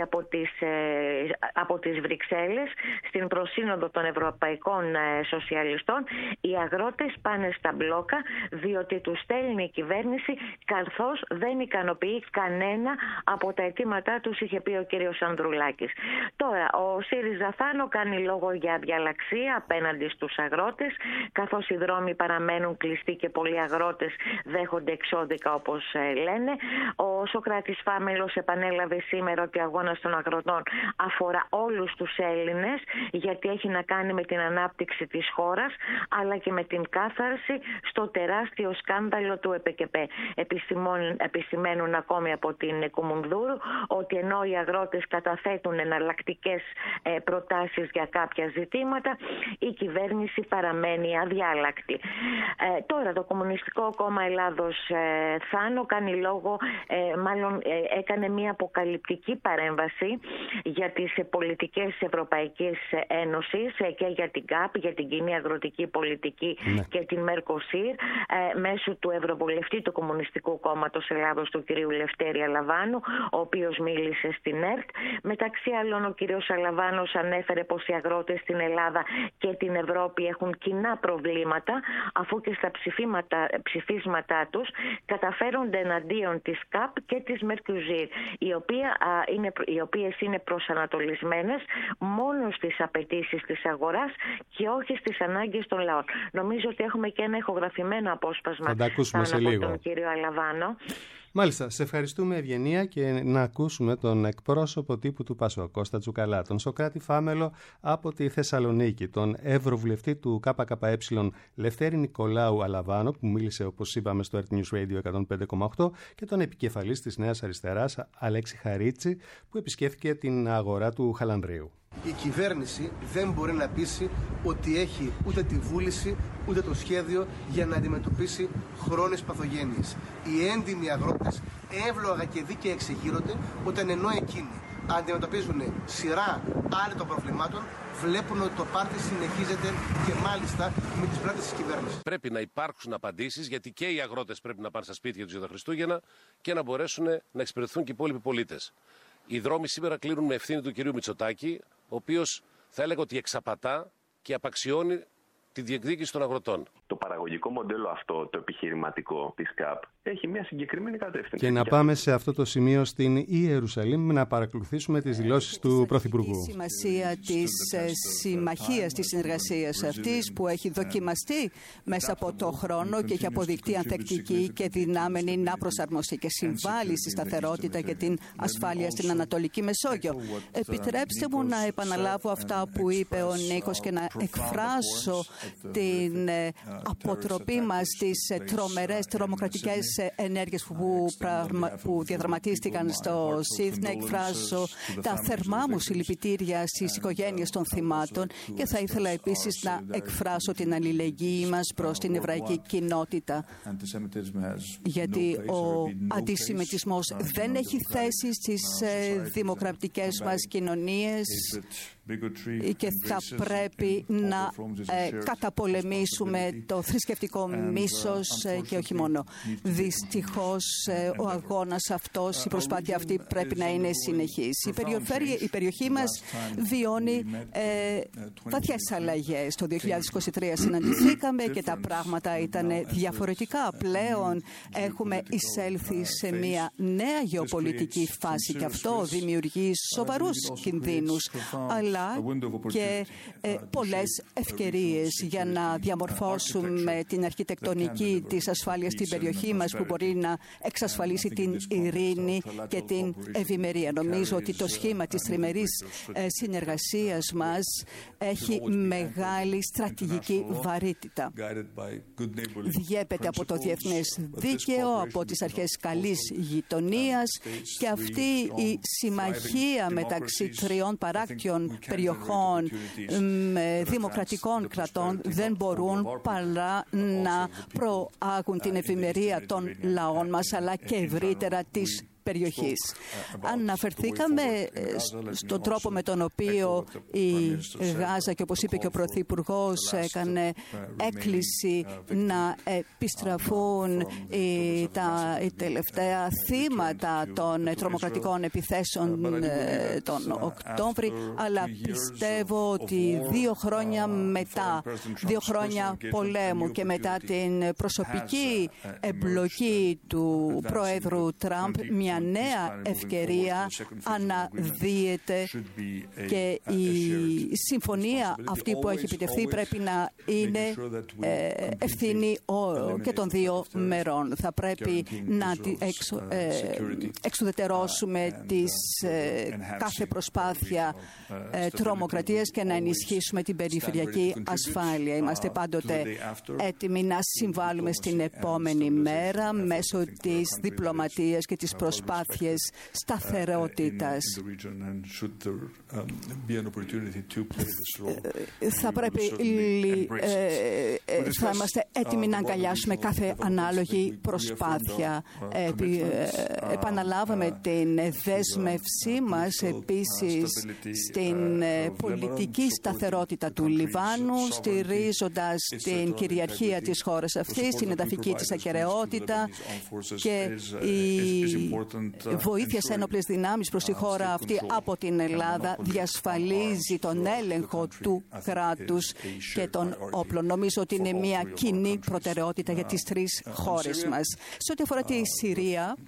από τις Βρυξέλλες στην προσύνοδο των Ευρωπαϊκών Σοσιαλιστών οι αγρότες πάνε στα μπλόκα διότι τους στέλνει η κυβέρνηση καθώς δεν ικανοποιεί κανένα από τα αιτήματά τους, είχε πει ο κύριος Ανδρουλάκης. Τώρα ο ΣΥΡΙΖΑ Θάνο κάνει λόγο για διαλαξία απέναντι στους αγρότες, καθώς οι δρόμοι παραμένουν κλειστοί και πολλοί αγρότες δέχονται εξώδικα όπως λένε. Ο Σωκράτης Φάμελος επανέλαβε σήμερα ότι ο αγώνας των αγροτών αφορά όλους τους Έλληνες, γιατί έχει να κάνει με την ανάπτυξη της χώρας αλλά και με την κάθαρση στο τεράστιο σκάνδαλο του ΕΠΚΠ. Επισημαίνουν ακόμη από την Κουμουνδούρου ότι ενώ οι αγρότες καταθέτουν εναλλακτικές προτάσεις για κάποια ζητήματα, η κυβέρνηση παραμένει αδιάλακτη. Τώρα το Κομμουνιστικό Κόμμα Ελλάδος Θάνο κάνει λόγο, έκανε μια αποκαλυπτική παρέμβαση για τις πολιτικές Ευρωπαϊκής Ένωσης και για την ΚΑΠ, για την κοινή αγροτική πολιτική και την Μερκοσύρ, μέσω του Ευρωβουλευτή του Κομμουνιστικού Κόμματος Ελλάδος, του κ. Λευτέρη Αλαβάνου, ο οποίος μίλησε στην ΕΡΤ. Μεταξύ άλλων, ο κ. Αλαβάνος ανέφερε πως οι αγρότες στην Ελλάδα και την Ευρώπη έχουν κοινά προβλήματα, αφού και στα ψηφίσματά τους στραφέρονται εναντίον της ΚΑΠ και της Mercosur, οι οποίες είναι προσανατολισμένες μόνο στις απαιτήσεις της αγοράς και όχι στις ανάγκες των λαών. Νομίζω ότι έχουμε και ένα ηχογραφημένο απόσπασμα από τον κύριο Αλαβάνο. Μάλιστα, σε ευχαριστούμε Ευγενία, και να ακούσουμε τον εκπρόσωπο τύπου του ΠΑΣΟΚ, Κώστα Τσουκαλά, τον Σωκράτη Φάμελο από τη Θεσσαλονίκη, τον Ευρωβουλευτή του ΚΚΕ Λευτέρη Νικολάου Αλαβάνο, που μίλησε όπως είπαμε στο Earth News Radio 105,8, και τον επικεφαλής της Νέας Αριστεράς Αλέξη Χαρίτση, που επισκέφθηκε την αγορά του Χαλανδρίου. Η κυβέρνηση δεν μπορεί να πείσει ότι έχει ούτε τη βούληση ούτε το σχέδιο για να αντιμετωπίσει χρόνιες παθογένειες. Οι έντιμοι αγρότες εύλογα και δίκαια εξεγείρονται όταν ενώ εκείνοι αντιμετωπίζουν σειρά άλλων προβλημάτων, βλέπουν ότι το πάρτι συνεχίζεται και μάλιστα με τις πράξεις της κυβέρνησης. Πρέπει να υπάρξουν απαντήσεις, γιατί και οι αγρότες πρέπει να πάνε στα σπίτια τους για τα Χριστούγεννα και να μπορέσουν να εξυπηρετηθούν και οι υπόλοιποι πολίτες. Οι δρόμοι σήμερα κλείνουν με ευθύνη του κυρίου Μητσοτάκη, ο οποίος θα έλεγα ότι εξαπατά και απαξιώνει τη διεκδίκηση των αγροτών. Το παραγωγικό μοντέλο αυτό, το επιχειρηματικό της ΚΑΠ, έχει μια συγκεκριμένη κατεύθυνση. Και να πάμε σε αυτό το σημείο στην Ιερουσαλήμ να παρακολουθήσουμε τις δηλώσεις του Πρωθυπουργού. Η σημασία της συμμαχίας, της συνεργασίας αυτής, που έχει δοκιμαστεί μέσα από το χρόνο και έχει αποδειχτεί ανθεκτική και δυνάμενη να προσαρμοστεί και συμβάλλει στη σταθερότητα και την ασφάλεια στην Ανατολική Μεσόγειο. Επιτρέψτε μου να επαναλάβω αυτά που είπε ο Νίκος και να εκφράσω την αποτροπή μας στις τρομερές τρομοκρατικές ενέργειες που διαδραματίστηκαν στο ΣΥΔ. Να εκφράσω τα θερμά μου συλληπιτήρια στις οικογένειες των θυμάτων και θα ήθελα επίσης να εκφράσω την αλληλεγγύη μας προς την εβραϊκή κοινότητα, γιατί ο αντισημιτισμός δεν έχει θέση στις δημοκρατικές μας κοινωνίες και θα πρέπει να καταπολεμήσουμε το θρησκευτικό μίσος και όχι μόνο. Δυστυχώς ο αγώνας αυτός, η προσπάθεια αυτή πρέπει να είναι συνεχής. Η περιοχή μας βιώνει βαθιές αλλαγές. Το 2023 συναντηθήκαμε και τα πράγματα ήταν διαφορετικά. Πλέον έχουμε εισέλθει σε μια νέα γεωπολιτική φάση και αυτό δημιουργεί σοβαρούς κινδύνους, αλλά και πολλές ευκαιρίες για να διαμορφώσουμε την αρχιτεκτονική της ασφάλειας στην περιοχή μας, που μπορεί να εξασφαλίσει την ειρήνη και την ευημερία. Νομίζω ότι το σχήμα της τριμερής συνεργασίας μας έχει μεγάλη στρατηγική βαρύτητα. Διέπεται από το διεθνές δίκαιο, από τις αρχές καλής γειτονίας, και αυτή η συμμαχία μεταξύ τριών παράκτιων περιοχών δημοκρατικών κρατών δεν μπορούν παρά να προάγουν την ευημερία των λαών μας, αλλά και ευρύτερα της περιοχής. Αναφερθήκαμε στον τρόπο με τον οποίο η Γάζα, και όπως είπε και ο Πρωθυπουργός, έκανε έκκληση να επιστραφούν τα τελευταία θύματα των τρομοκρατικών επιθέσεων τον Οκτώβρη, αλλά πιστεύω ότι 2 χρόνια μετά, 2 χρόνια πολέμου και μετά την προσωπική εμπλοκή του Προέδρου Τραμπ, μια νέα ευκαιρία αναδύεται και η συμφωνία αυτή που έχει επιτευχθεί πρέπει να είναι ευθύνη και των δύο μερών. Θα πρέπει να εξουδετερώσουμε κάθε προσπάθεια τρομοκρατίας και να ενισχύσουμε την περιφερειακή ασφάλεια. Είμαστε πάντοτε έτοιμοι να συμβάλλουμε στην επόμενη μέρα μέσω της διπλωματίας και της προσπάθειας σταθερότητας. Θα είμαστε έτοιμοι να αγκαλιάσουμε κάθε ανάλογη προσπάθεια. Επαναλάβαμε την δέσμευσή μας επίσης στην πολιτική σταθερότητα του Λιβάνου, στηρίζοντας την κυριαρχία της χώρας αυτής, την εδαφική της ακεραιότητα και βοήθεια σε ένοπλες δυνάμεις προς τη χώρα αυτή από την Ελλάδα διασφαλίζει τον έλεγχο του κράτους και των όπλων. Νομίζω ότι είναι μια κοινή προτεραιότητα για τις τρεις χώρες μας. Σε ό,τι αφορά τη Συρία,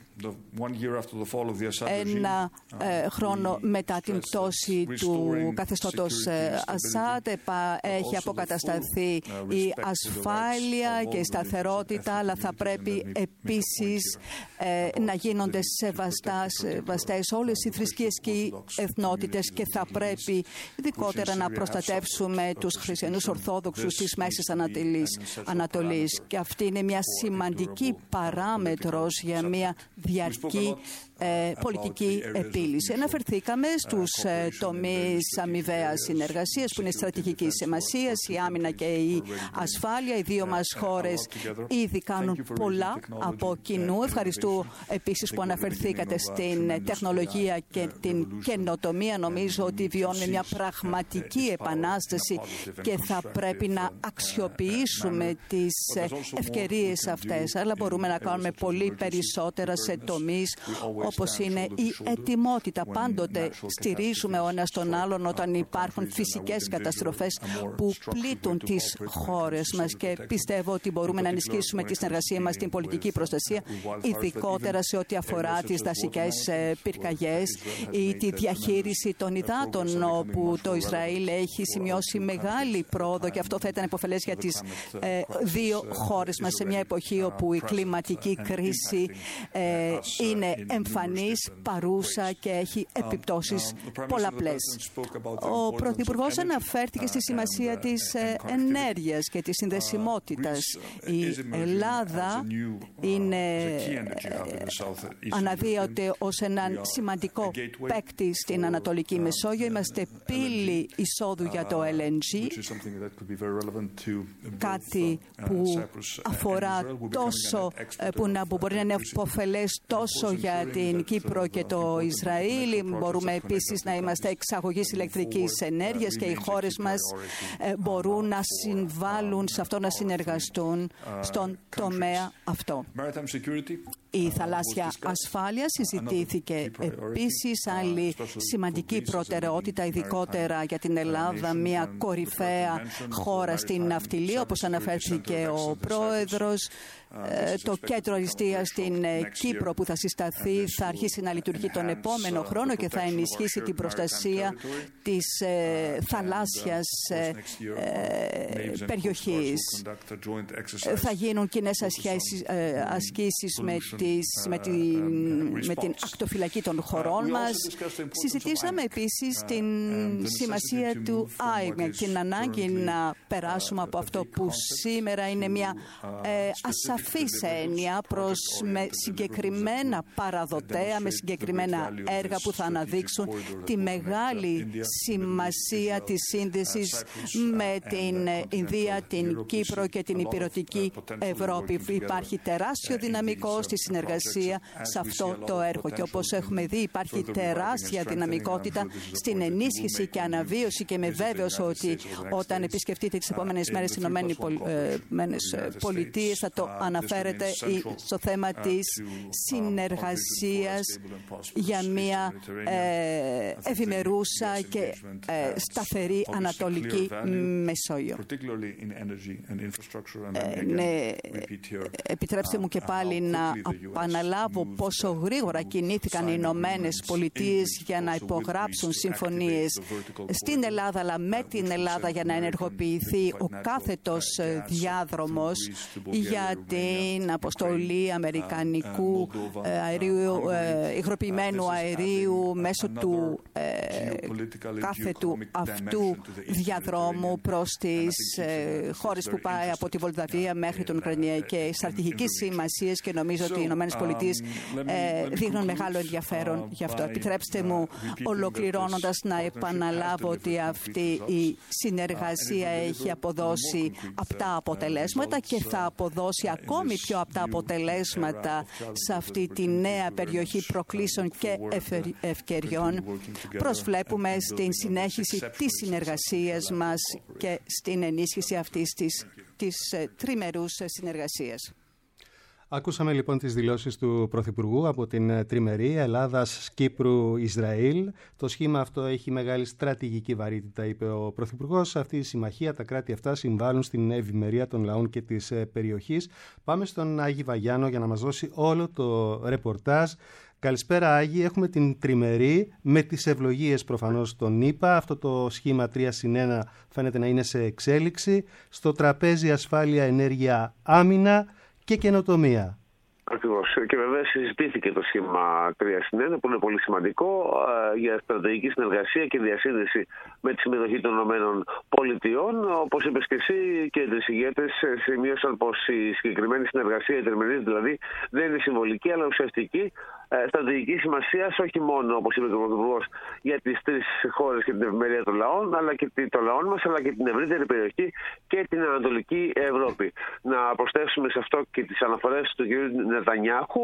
ένα χρόνο μετά την πτώση του καθεστώτος Ασάντ έχει αποκατασταθεί η ασφάλεια και η σταθερότητα, αλλά θα πρέπει επίσης να γίνονται σεβαστές όλες οι θρησκείες και οι εθνότητες και θα πρέπει ειδικότερα να προστατεύσουμε τους χριστιανούς Ορθόδοξους της Μέσης Ανατολής. Και αυτή είναι μια σημαντική παράμετρος για μια διαρκή πολιτική επίλυση. Αναφερθήκαμε στους τομείς αμοιβαίας συνεργασίας που είναι στρατηγικής σημασίας, η άμυνα και η ασφάλεια. Οι δύο μας χώρες ήδη κάνουν πολλά από κοινού. Ευχαριστώ επίσης που αναφερθήκατε στην τεχνολογία και την καινοτομία. Νομίζω ότι βιώνουμε μια πραγματική επανάσταση και θα πρέπει να αξιοποιήσουμε τις ευκαιρίες αυτές. Αλλά μπορούμε να κάνουμε πολύ περισσότερα σε τομείς όπως είναι η ετοιμότητα. Πάντοτε στηρίζουμε ο ένας τον άλλον όταν υπάρχουν φυσικές καταστροφές που πλήττουν τις χώρες μας και πιστεύω ότι μπορούμε να ενισχύσουμε τη συνεργασία μας στην πολιτική προστασία, ειδικότερα σε ό,τι αφορά τις δασικές πυρκαγιές ή τη διαχείριση των υδάτων, όπου το Ισραήλ έχει σημειώσει μεγάλη πρόοδο και αυτό θα ήταν υποφελές για τις δύο χώρες μας σε μια εποχή όπου η κλιματική κρίση είναι εμφανής, παρούσα και έχει επιπτώσεις πολλαπλές. Ο Πρωθυπουργός αναφέρθηκε στη σημασία της ενέργειας και της συνδεσιμότητας. Η Ελλάδα αναδύεται ως έναν σημαντικό παίκτη στην Ανατολική Μεσόγειο. Είμαστε πύλη εισόδου για το LNG, κάτι που αφορά τόσο, που μπορεί να είναι υποφελές τόσο για την Κύπρο και το Ισραήλ. Μπορούμε επίσης να είμαστε εξαγωγής ηλεκτρικής ενέργειας και οι χώρες μας μπορούν να συμβάλλουν σε αυτό, να συνεργαστούν στον τομέα αυτό. Η θαλάσσια ασφάλεια συζητήθηκε επίσης, άλλη σημαντική προτεραιότητα, ειδικότερα για την Ελλάδα, μια κορυφαία χώρα στην ναυτιλία, όπως αναφέρθηκε ο Πρόεδρος. Το κέντρο αριστείας στην Κύπρο που θα συσταθεί θα αρχίσει να λειτουργεί τον επόμενο χρόνο και θα ενισχύσει την προστασία της θαλάσσιας περιοχής. Θα γίνουν κοινές ασκήσεις με την ακτοφυλακή των χωρών μας. Συζητήσαμε επίσης την σημασία του ΆΕΚ, την ανάγκη να περάσουμε από αυτό που σήμερα είναι μια ασαφής έννοια προς με συγκεκριμένα παραδοτέα, με συγκεκριμένα έργα που θα αναδείξουν τη μεγάλη σημασία της σύνδεσης με την Ινδία, την Κύπρο και την Ηπειρωτική Ευρώπη. Υπάρχει τεράστιο δυναμικό στη συνεργασία σε αυτό το έργο και όπως έχουμε δει υπάρχει τεράστια δυναμικότητα στην ενίσχυση και αναβίωση και είμαι βέβαιος ότι όταν επισκεφτείτε τις επόμενες μέρες στις ΗΠΑ θα το αναφέρετε στο θέμα της συνεργασίας για μια ευημερούσα και σταθερή Ανατολική Μεσόγειο. Επιτρέψτε μου και πάλι να επαναλάβω πόσο γρήγορα κινήθηκαν οι Ηνωμένες Πολιτείες για να υπογράψουν συμφωνίες στην Ελλάδα αλλά με την Ελλάδα για να ενεργοποιηθεί ο κάθετος διάδρομος για την αποστολή αμερικανικού αερίου, υγροποιημένου αερίου μέσω του κάθετου αυτού διαδρόμου προς τις χώρες που πάει από τη Μολδαβία μέχρι την Ουκρανία και στρατηγικής σημασίας και νομίζω ότι οι Ηνωμένες Πολιτείες δείχνουν μεγάλο ενδιαφέρον γι' αυτό. Επιτρέψτε μου ολοκληρώνοντας να επαναλάβω ότι αυτή η συνεργασία έχει αποδώσει απτά αποτελέσματα και θα αποδώσει ακόμη πιο απτά αποτελέσματα σε αυτή τη νέα περιοχή προκλήσεων και ευκαιριών. Προσβλέπουμε στην συνέχιση της συνεργασίας μας και στην ενίσχυση αυτής της τριμερούς συνεργασίας. Ακούσαμε λοιπόν τις δηλώσεις του Πρωθυπουργού από την τριμερή Ελλάδας, Κύπρου, Ισραήλ. Το σχήμα αυτό έχει μεγάλη στρατηγική βαρύτητα, είπε ο Πρωθυπουργός. Αυτή η συμμαχία, τα κράτη αυτά συμβάλλουν στην ευημερία των λαών και της περιοχής. Πάμε στον Άγη Βαγιάνο για να μας δώσει όλο το ρεπορτάζ. Καλησπέρα Άγη, έχουμε την τριμερή με τις ευλογίες προφανώς των ΗΠΑ. Αυτό το σχήμα 3+1 φαίνεται να είναι σε εξέλιξη. Στο τραπέζι ασφάλεια, ενέργεια, άμυνα και καινοτομία. Ακριβώς. Και βέβαια συζητήθηκε το σχήμα 3+1 που είναι πολύ σημαντικό για στρατηγική συνεργασία και διασύνδεση με τη συμμετοχή των ΗΠΑ. Όπως είπες και εσύ, και οι ηγέτες σημείωσαν πως η συγκεκριμένη συνεργασία, η τριμερής δηλαδή, δεν είναι συμβολική αλλά ουσιαστική, στρατηγική σημασία, όχι μόνο, όπως είπε και ο Πρωθυπουργός, για τις τρεις χώρες και την ευημερία των λαών, αλλά και των λαών μας, αλλά και την ευρύτερη περιοχή και την Ανατολική Ευρώπη. Να προσθέσουμε σε αυτό και τις αναφορές του κ. Νετανιάχου,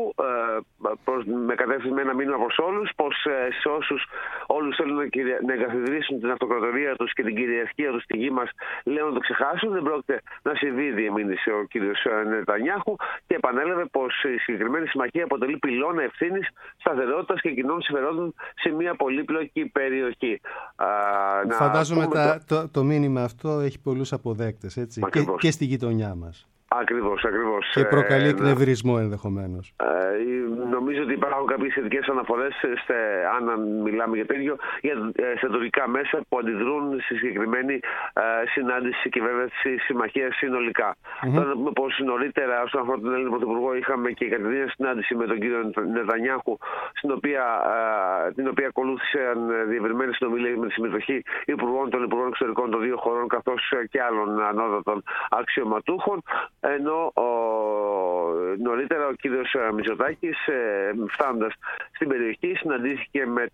με κατεύθυνση ένα μήνυμα προς όλους, πως σε όλους θέλουν να εγκαθιδρύσουν την αυτοκρατορία τους και την κυριαρχία τους στη γη μας, λέω να το ξεχάσουν, δεν πρόκειται να συμβεί, διεμήνυσε ο κ. Νετανιάχου και επανέλαβε πως η συγκεκριμένη συμμαχία αποτελεί πυλώνα ευθύνης, σταθερότητας και κοινών συμφερόντων σε μια πολύπλοκη περιοχή. Φαντάζομαι το μήνυμα αυτό έχει πολλούς αποδέκτες, έτσι, και στη γειτονιά μας. Ακριβώς. Και προκαλεί εκνευρισμό ενδεχομένως. Νομίζω ότι υπάρχουν κάποιες σχετικές αναφορές, αν μιλάμε για τέτοιο, στα τουρκικά μέσα που αντιδρούν στη συγκεκριμένη συνάντηση και βέβαια στη συμμαχία συνολικά. Τώρα να πούμε πως νωρίτερα, όσον αφορά τον Έλληνα Πρωθυπουργό, είχαμε και κατηδίαν συνάντηση με τον κύριο Νετανιάχου, την οποία ακολούθησαν διευρυμένες συνομιλίες με τη συμμετοχή των Υπουργών Εξωτερικών των δύο χωρών, καθώς και άλλων ανώτατων αξιωματούχων. Ενώ νωρίτερα ο κύριος Μητσοτάκης, φτάνοντας στην περιοχή, συναντήθηκε με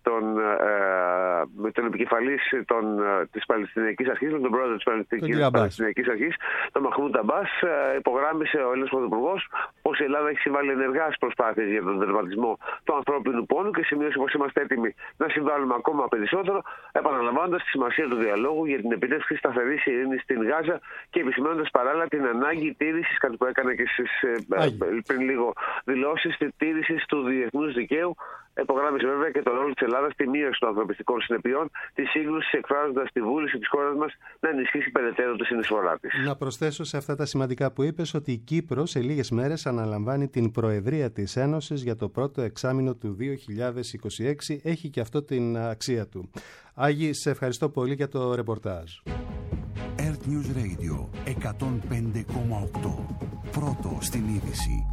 τον επικεφαλής της Παλαιστινιακής Αρχής, με τον πρόεδρο της Παλαιστινιακής Αρχής, τον Μαχμούντ Αμπάς. Υπογράμμισε ο Έλληνας Πρωθυπουργός πως η Ελλάδα έχει συμβάλει ενεργά στις προσπάθειες για τον τερματισμό του ανθρώπινου πόνου και σημείωσε πως είμαστε έτοιμοι να συμβάλλουμε ακόμα περισσότερο, επαναλαμβάνοντας τη σημασία του διαλόγου για την επίτευξη σταθερής ειρήνης στην Γάζα και επισημαίνοντας παράλληλα την ανάγκη τήρησης, κάτι που έκανε και στις πριν λίγο δηλώσεις, τη τήρηση του διεθνούς δικαίου. Υπογράμμισε βέβαια και τον ρόλο της Ελλάδας στη μείωση των ανθρωπιστικών συνεπειών της σύγκρουσης, εκφράζοντας τη βούληση της χώρας μας να ενισχύσει περαιτέρω τη συνεισφορά της. Να προσθέσω σε αυτά τα σημαντικά που είπες ότι η Κύπρος σε λίγες μέρες αναλαμβάνει την Προεδρία της Ένωσης για το πρώτο εξάμηνο του 2026. Έχει και αυτό την αξία του. Άγη, σε ευχαριστώ πολύ για το ρεπορτάζ. Earth News Radio 105,8. Πρώτο στην είδηση.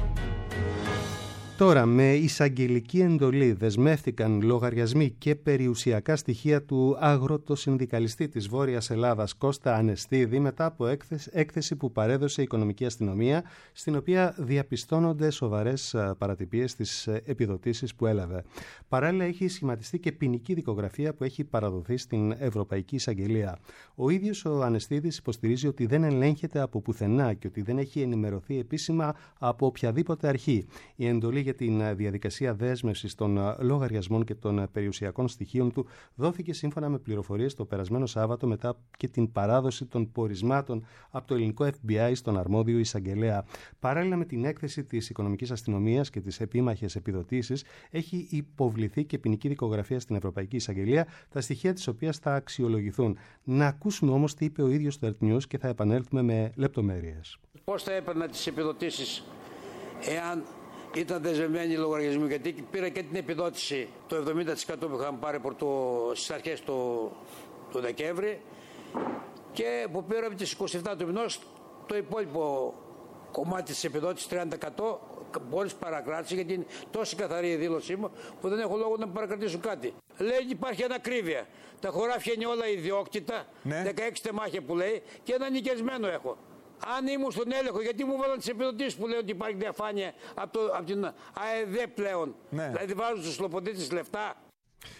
Τώρα, με εισαγγελική εντολή δεσμεύτηκαν λογαριασμοί και περιουσιακά στοιχεία του αγροτοσυνδικαλιστή της Βόρειας Ελλάδας Κώστα Ανεστίδη μετά από έκθεση που παρέδωσε η Οικονομική Αστυνομία, στην οποία διαπιστώνονται σοβαρές παρατυπίες στις επιδοτήσεις που έλαβε. Παράλληλα, έχει σχηματιστεί και ποινική δικογραφία που έχει παραδοθεί στην Ευρωπαϊκή Εισαγγελία. Ο ίδιος ο Ανεστίδης υποστηρίζει ότι δεν ελέγχεται από πουθενά και ότι δεν έχει ενημερωθεί επίσημα από οποιαδήποτε αρχή. Η εντολή για την διαδικασία δέσμευσης των λογαριασμών και των περιουσιακών στοιχείων του δόθηκε σύμφωνα με πληροφορίες το περασμένο Σάββατο μετά και την παράδοση των πορισμάτων από το ελληνικό FBI στον αρμόδιο εισαγγελέα. Παράλληλα με την έκθεση της Οικονομικής Αστυνομίας και τις επίμαχες επιδοτήσεις, έχει υποβληθεί και ποινική δικογραφία στην Ευρωπαϊκή Εισαγγελία, τα στοιχεία της οποίας θα αξιολογηθούν. Να ακούσουμε όμως τι είπε ο ίδιος στο Earth News και θα επανέλθουμε με λεπτομέρειες. Πώς θα έπαιρνα τις επιδοτήσεις εάν ήταν δεσμευμένοι οι λογαριασμοί, γιατί πήρα και την επιδότηση το 70% που είχαμε πάρει στις αρχές του Δεκέμβρη και που πήραμε τις 27 του μηνός το υπόλοιπο κομμάτι της επιδότησης 30% χωρίς παρακράτηση, γιατί είναι τόσο καθαρή η δήλωσή μου που δεν έχω λόγο να παρακρατήσω κάτι. Λέει ότι υπάρχει ανακρίβεια. Τα χωράφια είναι όλα ιδιόκτητα, 16 τεμάχια που λέει, και ένα νοικιασμένο έχω. Αν ήμουν στον έλεγχο, γιατί μου βάλαν τις επιδοτήσεις που λέει ότι υπάρχει διαφάνεια από την ΑΕΔ πλέον. Δηλαδή βάζουν στους λοποντήτες λεφτά.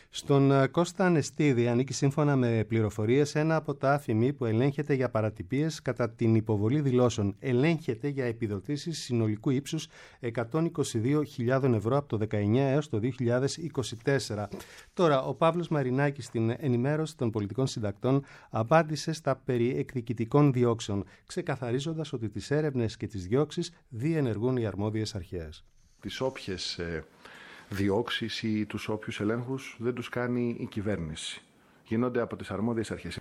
Στον Κώστα Ανεστίδη ανήκει σύμφωνα με πληροφορίες ένα από τα άφημη που ελέγχεται για παρατυπίες κατά την υποβολή δηλώσεων. Ελέγχεται για επιδοτήσεις συνολικού ύψους 122.000 ευρώ από το 19 έως το 2024. Τώρα, ο Παύλος Μαρινάκης στην ενημέρωση των πολιτικών συντακτών απάντησε στα περί εκδικητικών διώξεων, ξεκαθαρίζοντας ότι τις έρευνες και τις διώξεις διενεργούν οι αρμόδιες αρχές. Τις όποιες διώξεις ή τους όποιους ελέγχους δεν τους κάνει η κυβέρνηση. Γίνονται από τις αρμόδιες αρχές.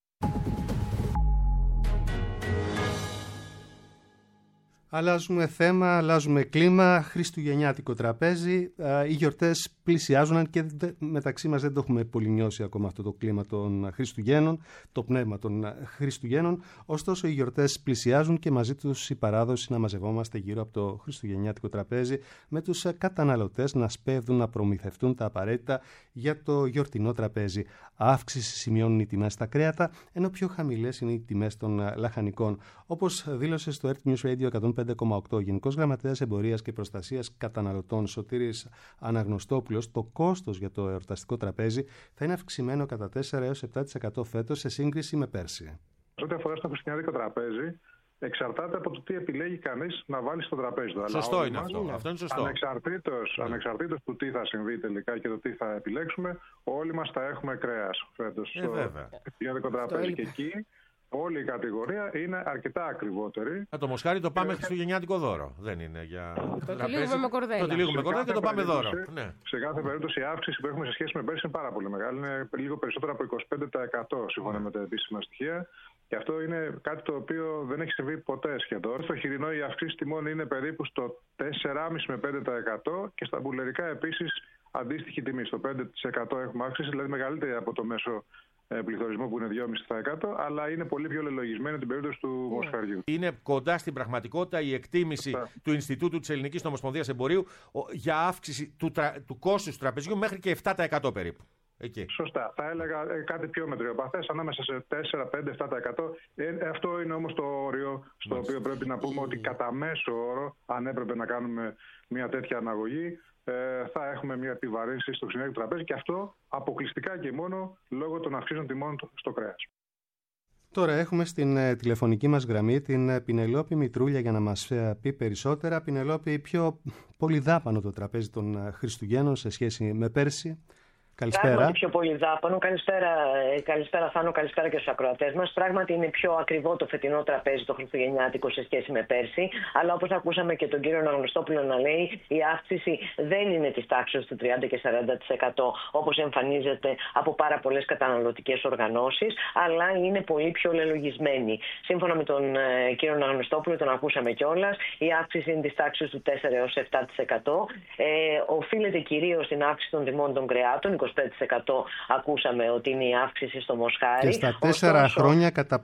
Αλλάζουμε θέμα, αλλάζουμε κλίμα, χριστουγεννιάτικο τραπέζι. Οι γιορτές πλησιάζουν και μεταξύ μας δεν το έχουμε πολύ νιώσει ακόμα αυτό το κλίμα των Χριστουγέννων, το πνεύμα των Χριστουγέννων. Ωστόσο οι γιορτές πλησιάζουν και μαζί τους η παράδοση να μαζευόμαστε γύρω από το χριστουγεννιάτικο τραπέζι με τους καταναλωτές να σπέβδουν να προμηθευτούν τα απαραίτητα για το γιορτινό τραπέζι. Αύξηση σημειώνουν οι τιμές στα κρέατα, ενώ πιο χαμηλές είναι οι τιμές των λαχανικών. Όπως δήλωσε στο Earth News Radio 105,8 ο Γενικός Γραμματέας Εμπορίας και Προστασίας Καταναλωτών Σωτήρης Αναγνωστόπουλος, το κόστος για το εορταστικό τραπέζι θα είναι αυξημένο κατά 4 έως 7% φέτος σε σύγκριση με πέρσι. Ό,τι αφορά στο χριστουγεννιάτικο τραπέζι, εξαρτάται από το τι επιλέγει κανείς να βάλει στο τραπέζι του. Σωστό είναι αυτό. Αυτό είναι σωστό. Ανεξαρτήτως του τι θα συμβεί τελικά και το τι θα επιλέξουμε, όλοι μας θα έχουμε κρέας φέτος στο χριστουγεννιάτικο τραπέζι. Και εκεί όλη η κατηγορία είναι αρκετά ακριβότερη. Το μοσχάρι το πάμε χριστουγεννιάτικο δώρο. Δεν είναι για. Το τυλίγουμε με κορδέλα. Το τυλίγουμε με κορδέλα και το πάμε δώρο. Ναι. Σε κάθε περίπτωση η αύξηση που έχουμε σε σχέση με πέρσι είναι πάρα πολύ μεγάλη. Είναι λίγο περισσότερο από 25% σύμφωνα με τα επίσημα στοιχεία. Και αυτό είναι κάτι το οποίο δεν έχει συμβεί ποτέ σχεδόν. Στο χοιρινό η αυξήση τιμών είναι περίπου στο 4,5 με 5% και στα μπουλερικά επίσης αντίστοιχη τιμή. Στο 5% έχουμε αύξηση, δηλαδή μεγαλύτερη από το μέσο πληθωρισμό που είναι 2,5%, αλλά είναι πολύ πιο λελογισμένη την περίπτωση του μοσχαριού. Είναι κοντά στην πραγματικότητα η εκτίμηση του Ινστιτούτου της Ελληνικής Ομοσπονδίας Εμπορίου για αύξηση του κόστους του τραπεζιού μέχρι και 7% περίπου. Εκεί. Σωστά. Θα έλεγα κάτι πιο μετριοπαθές, ανάμεσα σε 4, 5, 7%. Αυτό είναι όμως το όριο στο οποίο πρέπει να πούμε ότι κατά μέσο όρο, αν έπρεπε να κάνουμε μια τέτοια αναγωγή, θα έχουμε μια επιβαρύνση στο χριστουγεννιάτικο τραπέζι και αυτό αποκλειστικά και μόνο λόγω των αυξήσεων τιμών στο κρέας. Τώρα έχουμε στην τηλεφωνική μας γραμμή την Πινελόπη Μητρούλια για να μας πει περισσότερα. Πινελόπη, πιο πολυδάπανο το τραπέζι των Χριστουγέννων σε σχέση με πέρσι. Καλησπέρα. Πράγματι πιο πολύ δάπανο. Καλησπέρα Θάνο, καλησπέρα και στους ακροατές μας. Πράγματι είναι πιο ακριβό το φετινό τραπέζι το χριστουγεννιάτικο σε σχέση με πέρσι. Αλλά όπως ακούσαμε και τον κύριο Αναγνωστόπουλο να λέει, η αύξηση δεν είναι της τάξης του 30 και 40% όπως εμφανίζεται από πάρα πολλές καταναλωτικές οργανώσεις, αλλά είναι πολύ πιο λελογισμένη. Σύμφωνα με τον κύριο Αναγνωστόπουλο, τον ακούσαμε κιόλας, η αύξηση είναι της τάξης του 4 έως 7%. Οφείλεται κυρίως στην αύξηση των τιμών των κρεάτων. 25% ακούσαμε ότι είναι η αύξηση στο μοσχάρι. Και στα 4 χρόνια κατά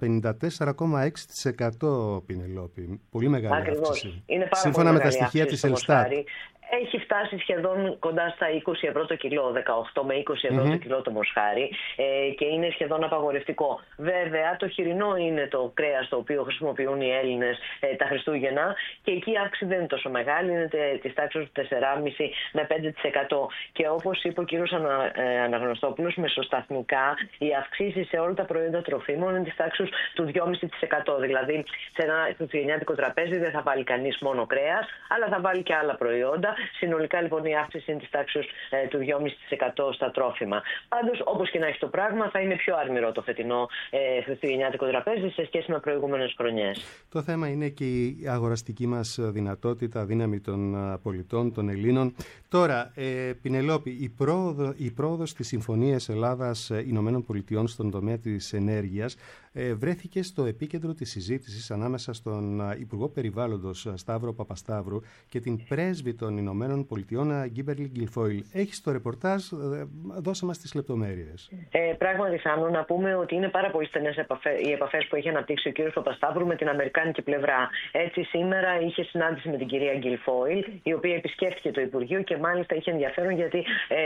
54,6% Πινελόπη. Πολύ μεγάλη αύξηση. Είναι πάρα σύμφωνα πολύ με τα στοιχεία της Ελστάτ. Έχει φτάσει σχεδόν κοντά στα 20 ευρώ το κιλό, 18 με 20 ευρώ το κιλό το μοσχάρι και είναι σχεδόν απαγορευτικό. Βέβαια, το χοιρινό είναι το κρέας το οποίο χρησιμοποιούν οι Έλληνες τα Χριστούγεννα και εκεί η αύξηση δεν είναι τόσο μεγάλη, είναι της τάξης του 4,5 με 5%. Και όπως είπε ο κύριος Αναγνωστόπουλος, μεσοσταθμικά οι αυξήσεις σε όλα τα προϊόντα τροφίμων είναι της τάξης του 2,5%. Δηλαδή, σε ένα χριστουγεννιάτικο τραπέζι δεν θα βάλει κανείς μόνο κρέας, αλλά θα βάλει και άλλα προϊόντα. Συνολικά λοιπόν η αύξηση είναι της τάξης του 2,5% στα τρόφιμα. Πάντως, όπως και να έχει το πράγμα, θα είναι πιο αρμηρό το φετινό χριστουγεννιάτικο τραπέζι σε σχέση με προηγούμενες χρονιές. Το θέμα είναι και η αγοραστική μας δυνατότητα, δύναμη των πολιτών, των Ελλήνων. Τώρα, Πινελόπη, η πρόοδος της Συμφωνίας Ελλάδας-Ηνωμένων Πολιτειών στον τομέα της ενέργειας βρέθηκε στο επίκεντρο της συζήτησης ανάμεσα στον Υπουργό Περιβάλλοντος Σταύρο Παπασταύρου και την πρέσβη των Ηνωμένων Πολιτειών Γκίμπερλι Γκιλφόιλ. Έχεις το ρεπορτάζ, δώσε μας τις λεπτομέρειες. Πράγματι, Θάνο, να πούμε ότι είναι πάρα πολύ στενές οι επαφές που έχει αναπτύξει ο κ. Παπασταύρου με την αμερικάνικη πλευρά. Έτσι, σήμερα είχε συνάντηση με την κυρία Γκιλφόιλ, η οποία επισκέφθηκε το Υπουργείο και μάλιστα είχε ενδιαφέρον γιατί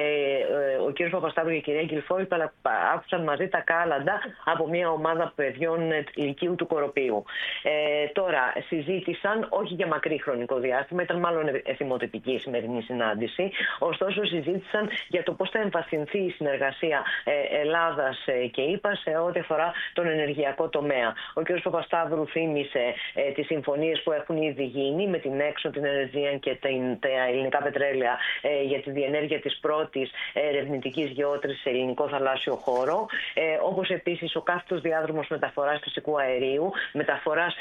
ο κ. Παπασταύρου και η κυρία Γκιλφόιλ άκουσαν μαζί τα κάλαντα από μια ομάδα παιδιών λυκείου του Κοροπείου. Τώρα, συζήτησαν όχι για μακρύ χρονικό διάστημα, ήταν μάλλον εθιμοτυπική η σημερινή συνάντηση. Ωστόσο, συζήτησαν για το πώς θα εμβαθυνθεί η συνεργασία Ελλάδας και ΗΠΑ σε ό,τι αφορά τον ενεργειακό τομέα. Ο κ. Παπασταύρου θύμισε τις συμφωνίες που έχουν ήδη γίνει με την Exxon, την Energean και τα ελληνικά πετρέλαια για τη διενέργεια της πρώτης ερευνητικής γεώτρησης σε ελληνικό θαλάσσιο χώρο. Όπως επίσης ο κάθετος διάδρομος μεταφοράς φυσικού αερίου, μεταφοράς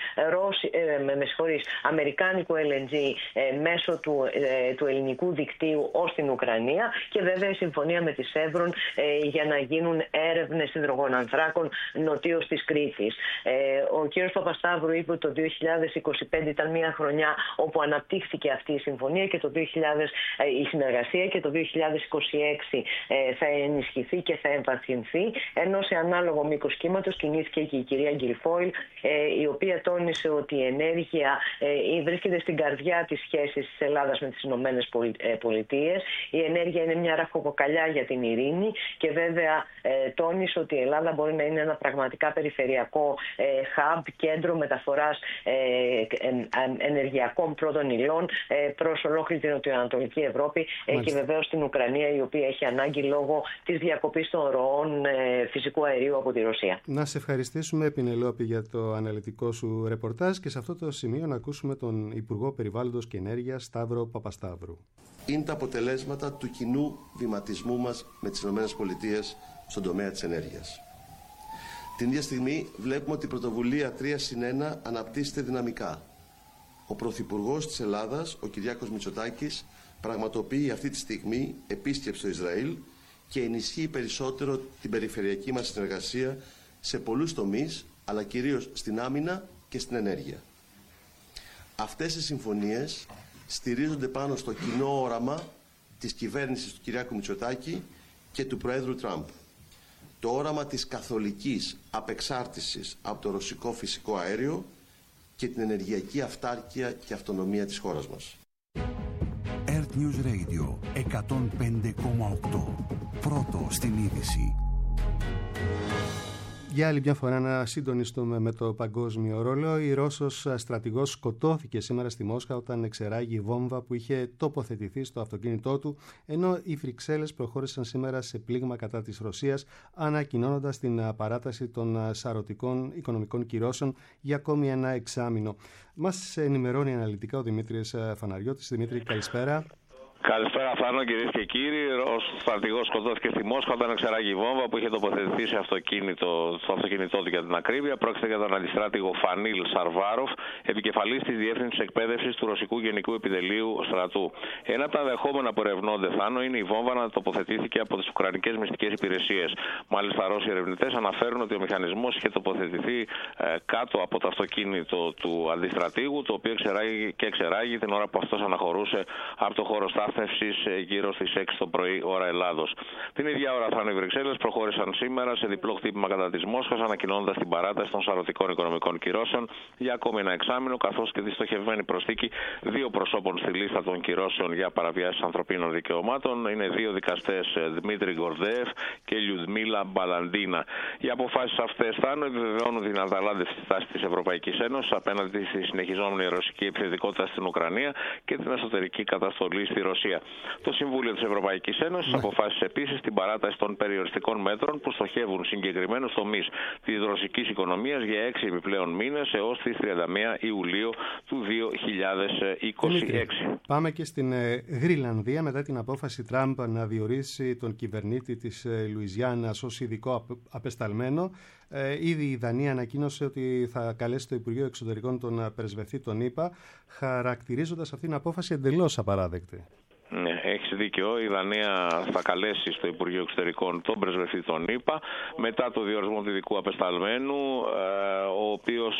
αμερικάνικου LNG μέσω του ελληνικού δικτύου ως την Ουκρανία και βέβαια η συμφωνία με τη Chevron για να γίνουν έρευνες υδρογονανθράκων νοτίως της Κρήτης. Ο κ. Παπασταύρου είπε ότι το 2025 ήταν μια χρονιά όπου αναπτύχθηκε αυτή η συμφωνία και η συνεργασία και το 2026 θα ενισχυθεί και θα εμβαθυνθεί, ενώ σε ανάλογο μήκος κύματος κινήθηκε και η κυρία Γκιλφόιλ, η οποία τόνισε ότι η ενέργεια βρίσκεται στην καρδιά της σχέσης της Ελλάδας με τις Ηνωμένες Πολιτείες. Η ενέργεια είναι μια ραχοκοκαλιά για την ειρήνη και βέβαια τόνισε ότι η Ελλάδα μπορεί να είναι ένα πραγματικά περιφερειακό hub, κέντρο μεταφοράς ενεργειακών πρώτων υλών προς ολόκληρη την νοτιοανατολική Ευρώπη και βεβαίως την Ουκρανία, η οποία έχει ανάγκη λόγω της διακοπής των ροών φυσικού αερίου από τη Ρωσία. Να σε ευχαριστήσουμε, Πινελόπη, για το αναλυτικό σου ρεπορτάζ και σε αυτό το σημείο να ακούσουμε τον Υπουργό Περιβάλλοντος και Ενέργειας Σταύρο Παπασταύρου. Είναι τα αποτελέσματα του κοινού βηματισμού μας με τις ΗΠΑ στον τομέα της ενέργειας. Την ίδια στιγμή βλέπουμε ότι η πρωτοβουλία 3+1 αναπτύσσεται δυναμικά. Ο Πρωθυπουργός της Ελλάδας, ο Κυριάκος Μητσοτάκης, πραγματοποιεί αυτή τη στιγμή επίσκεψη στο Ισραήλ και ενισχύει περισσότερο την περιφερειακή μας συνεργασία σε πολλούς τομείς, αλλά κυρίως στην άμυνα και στην ενέργεια. Αυτές οι συμφωνίες στηρίζονται πάνω στο κοινό όραμα της κυβέρνησης του Κυριάκου Μητσοτάκη και του Προέδρου Τραμπ. Το όραμα της καθολικής απεξάρτησης από το ρωσικό φυσικό αέριο και την ενεργειακή αυτάρκεια και αυτονομία της χώρας μας. Earth News Radio 105,8. Πρώτο στην είδηση. Για άλλη μια φορά να συντονιστούμε με το παγκόσμιο ρόλο. Η Ρώσος στρατηγός σκοτώθηκε σήμερα στη Μόσχα όταν εξεράγει βόμβα που είχε τοποθετηθεί στο αυτοκίνητό του, ενώ οι Βρυξέλλες προχώρησαν σήμερα σε πλήγμα κατά της Ρωσίας, ανακοινώνοντας την παράταση των σαρωτικών οικονομικών κυρώσεων για ακόμη ένα εξάμηνο. Μας ενημερώνει αναλυτικά ο Δημήτρης Φαναριώτης. Δημήτρη, καλησπέρα. Καλησπέρα, Θάνο, κυρίες και κύριοι. Ο στρατηγός σκοτώθηκε στη Μόσχα όταν εξεράγει βόμβα που είχε τοποθετηθεί στο αυτοκίνητό του, για την ακρίβεια. Πρόκειται για τον αντιστράτηγο Φανίλ Σαρβάροφ, επικεφαλής της Διεύθυνσης Εκπαίδευσης του Ρωσικού Γενικού Επιτελείου Στρατού. Ένα από τα δεχόμενα που ερευνώνται, Θάνο, είναι η βόμβα να τοποθετήθηκε από τις Ουκρανικές μυστικές υπηρεσίες. Μάλιστα, Ρώσοι ερευνητές αναφέρουν ότι ο μηχανισμός είχε τοποθετηθεί κάτω από το αυτοκίνητο του αντιστρατήγου, το οποίο εξεράγει την ώρα που αυτός αναχωρούσε από το χώρο γύρω στις 6 το πρωί ώρα Ελλάδος. Την ίδια ώρα οι Βρυξέλλες προχώρησαν σήμερα σε διπλό χτύπημα κατά της Μόσχας, ανακοινώνοντας την παράταση των σαρωτικών οικονομικών κυρώσεων για ακόμη ένα εξάμηνο, καθώς και τη στοχευμένη προσθήκη 2 προσώπων στη λίστα των κυρώσεων για παραβιάσεις ανθρωπίνων δικαιωμάτων. Είναι 2 δικαστές, Δημήτρη Γκορδέεφ και Λιουδμίλα Μπαλαντίνα. Οι αποφάσεις αυτές επιβεβαιώνουν την αταλάντευση στάση της Ευρωπαϊκής Ένωσης απέναντι στη συνεχιζόμενη ρωσική επιθετικότητα στην Ουκρανία και την εσωτερική καταστολή στη Ρωσία. Το Συμβούλιο της Ευρωπαϊκής Ένωσης αποφάσισε επίσης την παράταση των περιοριστικών μέτρων που στοχεύουν συγκεκριμένους τομείς της ρωσικής οικονομίας για 6 επιπλέον μήνες έως τις 31 Ιουλίου του 2026. Πάμε και στην Γρυλανδία μετά την απόφαση Τραμπ να διορίσει τον κυβερνήτη της Λουιζιάννας ως ειδικό απεσταλμένο. Ήδη η Δανία ανακοίνωσε ότι θα καλέσει το Υπουργείο Εξωτερικών τον πρεσβευτή των ΗΠΑ, χαρακτηρίζοντας αυτήν την απόφαση εντελώς απαράδεκτη. Ναι, έχεις δίκιο. Η Δανία θα καλέσει στο Υπουργείο Εξωτερικών τον πρεσβευτή των ΗΠΑ μετά το διορισμό του ειδικού απεσταλμένου, ο οποίος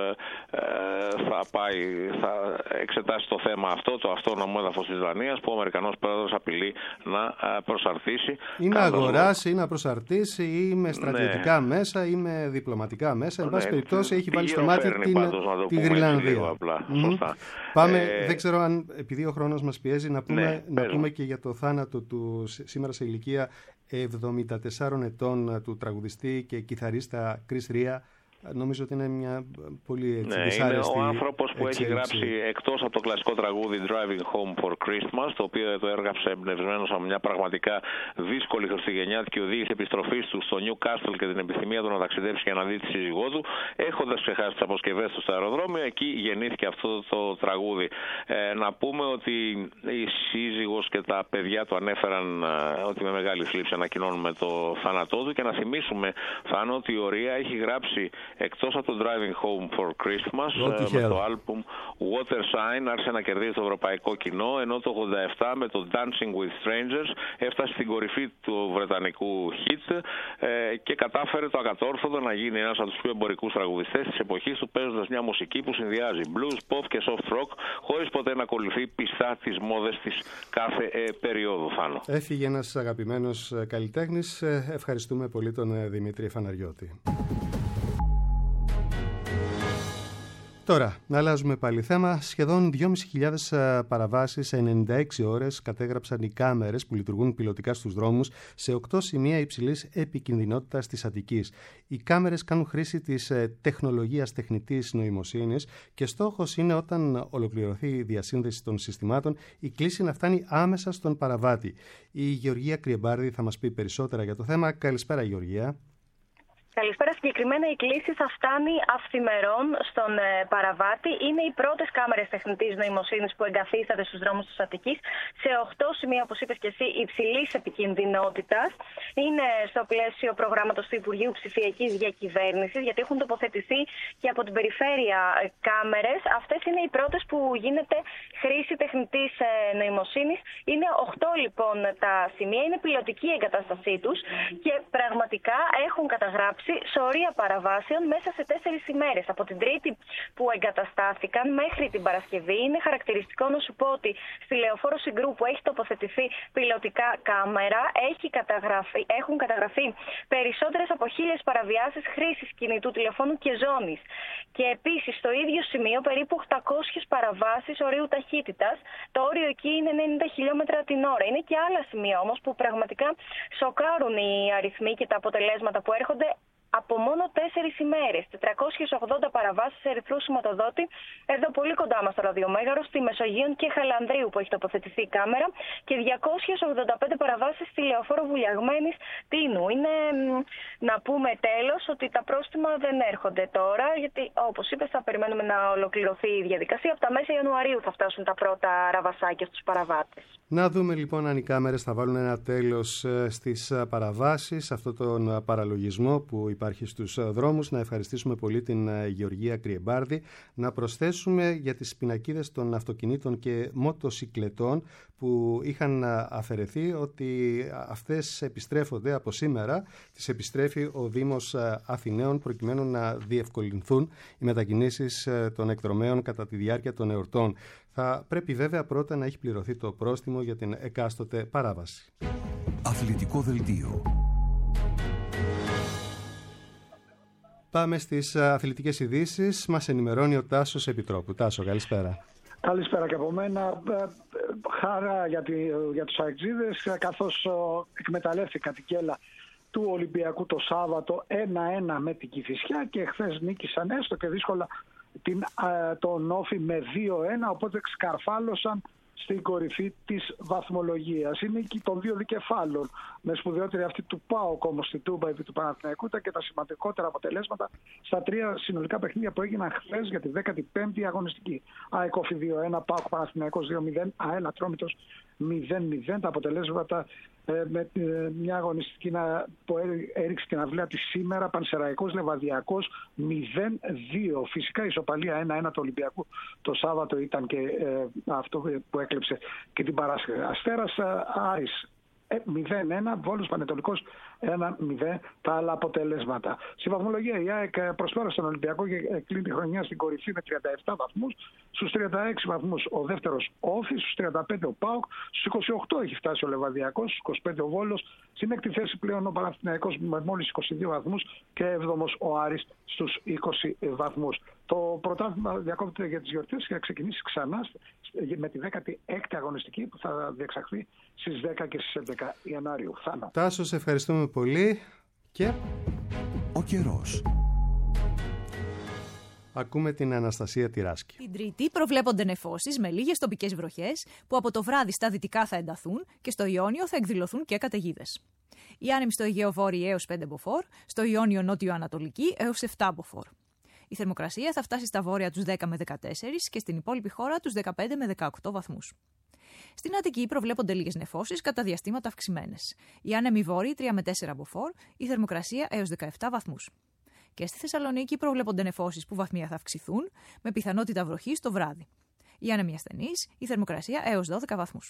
θα εξετάσει το θέμα αυτό, το αυτόνομο έδαφος της Δανίας, που ο Αμερικανός πρόεδρος απειλεί να προσαρτήσει. Ή να αγοράσει ή να προσαρτήσει ή με στρατιωτικά μέσα ή με διπλωματικά μέσα. Εν πάση περιπτώσει έχει βάλει στο μάτι τη Γρυλανδία. Πάμε, δεν ξέρω αν επειδή ο χρόνος μας πιέζει να πούμε και για το θάνατο του σήμερα σε ηλικία 74 ετών του τραγουδιστή και κιθαρίστα Chris Rea, νομίζω ότι είναι μια πολύ δυσάρεστη είναι ο άνθρωπος που εξέλιξη. έχει γράψει εκτός από το κλασικό τραγούδι Driving Home for Christmas, το οποίο το έγραψε εμπνευσμένος από μια πραγματικά δύσκολη χριστουγεννιάτικη οδήγηση επιστροφής του στο Newcastle και την επιθυμία του να ταξιδέψει για να δει τη σύζυγό του, έχοντας ξεχάσει τις αποσκευές του στο αεροδρόμιο. Εκεί γεννήθηκε αυτό το τραγούδι. Να πούμε ότι η σύζυγος και τα παιδιά του ανέφεραν ότι με μεγάλη θλίψη ανακοινώνουμε το θάνατό του, και να θυμίσουμε, Θάνο, ότι η Ορία έχει γράψει εκτός από το Driving Home for Christmas με το άλμπουμ Water Sign άρχισε να κερδίζει το ευρωπαϊκό κοινό, ενώ το 87 με το Dancing with Strangers έφτασε στην κορυφή του βρετανικού hit και κατάφερε το ακατόρθωτο να γίνει ένας από τους πιο εμπορικούς τραγουδιστές της εποχής του, παίζοντας μια μουσική που συνδυάζει blues, pop και soft rock, χωρίς ποτέ να ακολουθεί πιστά τις μόδες της κάθε περίοδου. Θάνο. Έφυγε ένας αγαπημένος καλλιτέχνης. Ευχαριστούμε πολύ τον Δημήτρη Φαναριώτη. Τώρα, να αλλάζουμε πάλι θέμα. Σχεδόν 2.500 παραβάσεις σε 96 ώρες κατέγραψαν οι κάμερες που λειτουργούν πιλωτικά στους δρόμους σε 8 σημεία υψηλής επικινδυνότητας της Αττικής. Οι κάμερες κάνουν χρήση της τεχνολογίας τεχνητής νοημοσύνης και στόχος είναι, όταν ολοκληρωθεί η διασύνδεση των συστημάτων, η κλήση να φτάνει άμεσα στον παραβάτη. Η Γεωργία Κρυεμπάρδη θα μας πει περισσότερα για το θέμα. Καλησπέρα, Γεωργία. Καλησπέρα. Συγκεκριμένα η κλήση θα φτάνει αυθημερών στον παραβάτη. Είναι οι πρώτες κάμερες τεχνητής νοημοσύνης που εγκαθίστανται στους δρόμους της Αττικής σε 8 σημεία, όπως είπες και εσύ, υψηλής επικινδυνότητας. Είναι στο πλαίσιο προγράμματος του Υπουργείου Ψηφιακής Διακυβέρνησης, γιατί έχουν τοποθετηθεί και από την περιφέρεια κάμερες. Αυτές είναι οι πρώτες που γίνεται χρήση τεχνητής νοημοσύνης. Είναι 8 λοιπόν τα σημεία, είναι πιλωτική η εγκατάστασή τους και πραγματικά έχουν καταγράψει σωρία παραβάσεων μέσα σε 4 ημέρες. Από την Τρίτη που εγκαταστάθηκαν μέχρι την Παρασκευή. Είναι χαρακτηριστικό να σου πω ότι στη Λεωφόρο Συγκρού, που έχει τοποθετηθεί πιλωτικά κάμερα, έχουν καταγραφεί περισσότερες από 1.000 παραβιάσεις χρήσης κινητού τηλεφώνου και ζώνης. Και επίσης στο ίδιο σημείο περίπου 800 παραβάσεις ορίου ταχύτητας. Το όριο εκεί είναι 90 χιλιόμετρα την ώρα. Είναι και άλλα σημεία όμως που πραγματικά σοκάρουν οι αριθμοί και τα αποτελέσματα που έρχονται από μόνο 4 ημέρες. 480 παραβάσεις σε ερυθρού σηματοδότη, εδώ πολύ κοντά μας στο ραδιομέγαρο, στη Μεσογείων και Χαλανδρίου που έχει τοποθετηθεί η κάμερα, και 285 παραβάσεις στη Λεωφόρο Βουλιαγμένης Τίνου. Είναι, να πούμε τέλος, ότι τα πρόστιμα δεν έρχονται τώρα, γιατί όπως είπες θα περιμένουμε να ολοκληρωθεί η διαδικασία. Από τα μέσα Ιανουαρίου θα φτάσουν τα πρώτα ραβασάκια στους παραβάτες. Να δούμε λοιπόν αν οι κάμερες θα βάλουν ένα τέλος στις παραβάσεις, αυτό τον παραλογισμό που υπάρχει στους δρόμους. Να ευχαριστήσουμε πολύ την Γεωργία Κρυεμπάρδη. Να προσθέσουμε για τις πινακίδες των αυτοκινήτων και μοτοσικλετών που είχαν αφαιρεθεί ότι αυτές επιστρέφονται από σήμερα. Τις επιστρέφει ο Δήμος Αθηναίων προκειμένου να διευκολυνθούν οι μετακινήσεις των εκδρομέων κατά τη διάρκεια των εορτών. Θα πρέπει βέβαια πρώτα να έχει πληρωθεί το πρόστιμο για την εκάστοτε παράβαση. Αθλητικό δελτίο. Πάμε στις αθλητικές ειδήσεις. Μας ενημερώνει ο Τάσος Επιτρόπου. Τάσο, καλησπέρα. Καλησπέρα και από μένα. Χαρά για τους αεξίδες, καθώς εκμεταλλεύτηκα την κέλα του Ολυμπιακού το Σάββατο 1-1 με την Κηφισιά και χθες νίκησαν έστω και δύσκολα τον Όφη με 2-1, οπότε σκαρφάλωσαν στην κορυφή της βαθμολογίας. Είναι νίκη των 2 δικεφάλων, με σπουδαιότερη αυτή του ΠΑΟΚ όμως στην Τούμπα επί του Παναθηναϊκού, και τα σημαντικότερα αποτελέσματα στα 3 συνολικά παιχνίδια που έγιναν χθες για τη 15η αγωνιστική. ΑΕΚ Όφη 2-1, ΠΑΟΚ Παναθηναϊκός 2-0, ΑΕΛ Ατρόμητος 0-0. Τα αποτελέσματα με μια αγωνιστική που έριξε την αυλαία της σήμερα. Πανσεραϊκός Λεβαδιακός 0-2. Φυσικά η ισοπαλία 1-1 του Ολυμπιακού το Σάββατο ήταν και αυτό που έκλεψε και την Παράσχε. Αστέρας Άρης 0-1, Βόλος Πανετολικός 1-0 τα άλλα αποτελέσματα. Στη βαθμολογία η ΑΕΚ προσπέρασε τον Ολυμπιακό και κλείνει τη χρονιά στην κορυφή με 37 βαθμούς. Στους 36 βαθμούς ο δεύτερος Όφης, στους 35 ο ΠΑΟΚ, στους 28 έχει φτάσει ο Λεβαδιακός, στους 25 ο Βόλος, στην έκτη θέση πλέον ο Παναθηναϊκός με μόλις 22 βαθμούς και 7ος ο Άρης στους 20 βαθμούς. Το πρωτάθλημα διακόπτεται για τις γιορτές και θα ξεκινήσει ξανά με τη 16η αγωνιστική που θα διεξαχθεί στις 10 και στις 11 Ιανουαρίου. Τάσο, σε ευχαριστούμε πολύ. Και ο καιρός. Ακούμε την Αναστασία Τυράσκη. Την Τρίτη προβλέπονται νεφώσεις με λίγες τοπικές βροχές που από το βράδυ στα δυτικά θα ενταθούν και στο Ιόνιο θα εκδηλωθούν και καταιγίδες. Οι άνεμοι στο Αιγαίο Βόρειο έως 5 μποφόρ, στο Ιόνιο Νότιο-Ανατολική έως 7 μποφόρ. Η θερμοκρασία θα φτάσει στα βόρεια τους 10 με 14 και στην υπόλοιπη χώρα τους 15 με 18 βαθμούς. Στην Αττική προβλέπονται λίγες νεφώσεις κατά διαστήματα αυξημένες. Οι άνεμοι βόρειοι 3 με 4 μποφόρ, η θερμοκρασία έως 17 βαθμούς. Και στη Θεσσαλονίκη προβλέπονται νεφώσεις που βαθμία θα αυξηθούν, με πιθανότητα βροχής το βράδυ. Οι άνεμοι ασθενείς, η θερμοκρασία έως 12 βαθμούς.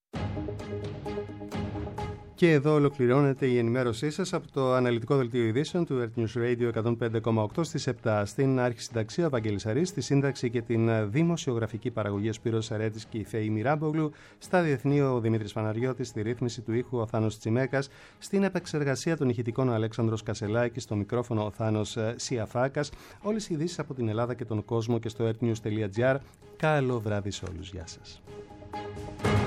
Και εδώ ολοκληρώνεται η ενημέρωσή σας από το αναλυτικό δελτίο ειδήσεων του Earth News Radio 105,8 στις 7. Στην αρχισυνταξία ο Βαγγέλης Αρής, στη σύνταξη και την δημοσιογραφική παραγωγή ο Σπύρος Αρέτης και η Θεή Μιράμπογλου, στα διεθνή ο Δημήτρης Παναγιώτης, στη ρύθμιση του ήχου ο Θάνος Τσιμέκας, στην επεξεργασία των ηχητικών ο Αλέξανδρος Κασελάκης, στο μικρόφωνο ο Θάνος Σιαφάκας. Όλες οι ειδήσεις από την Ελλάδα και τον κόσμο και στο earthnews.gr. Καλό βράδυ σε όλους. Γεια σας.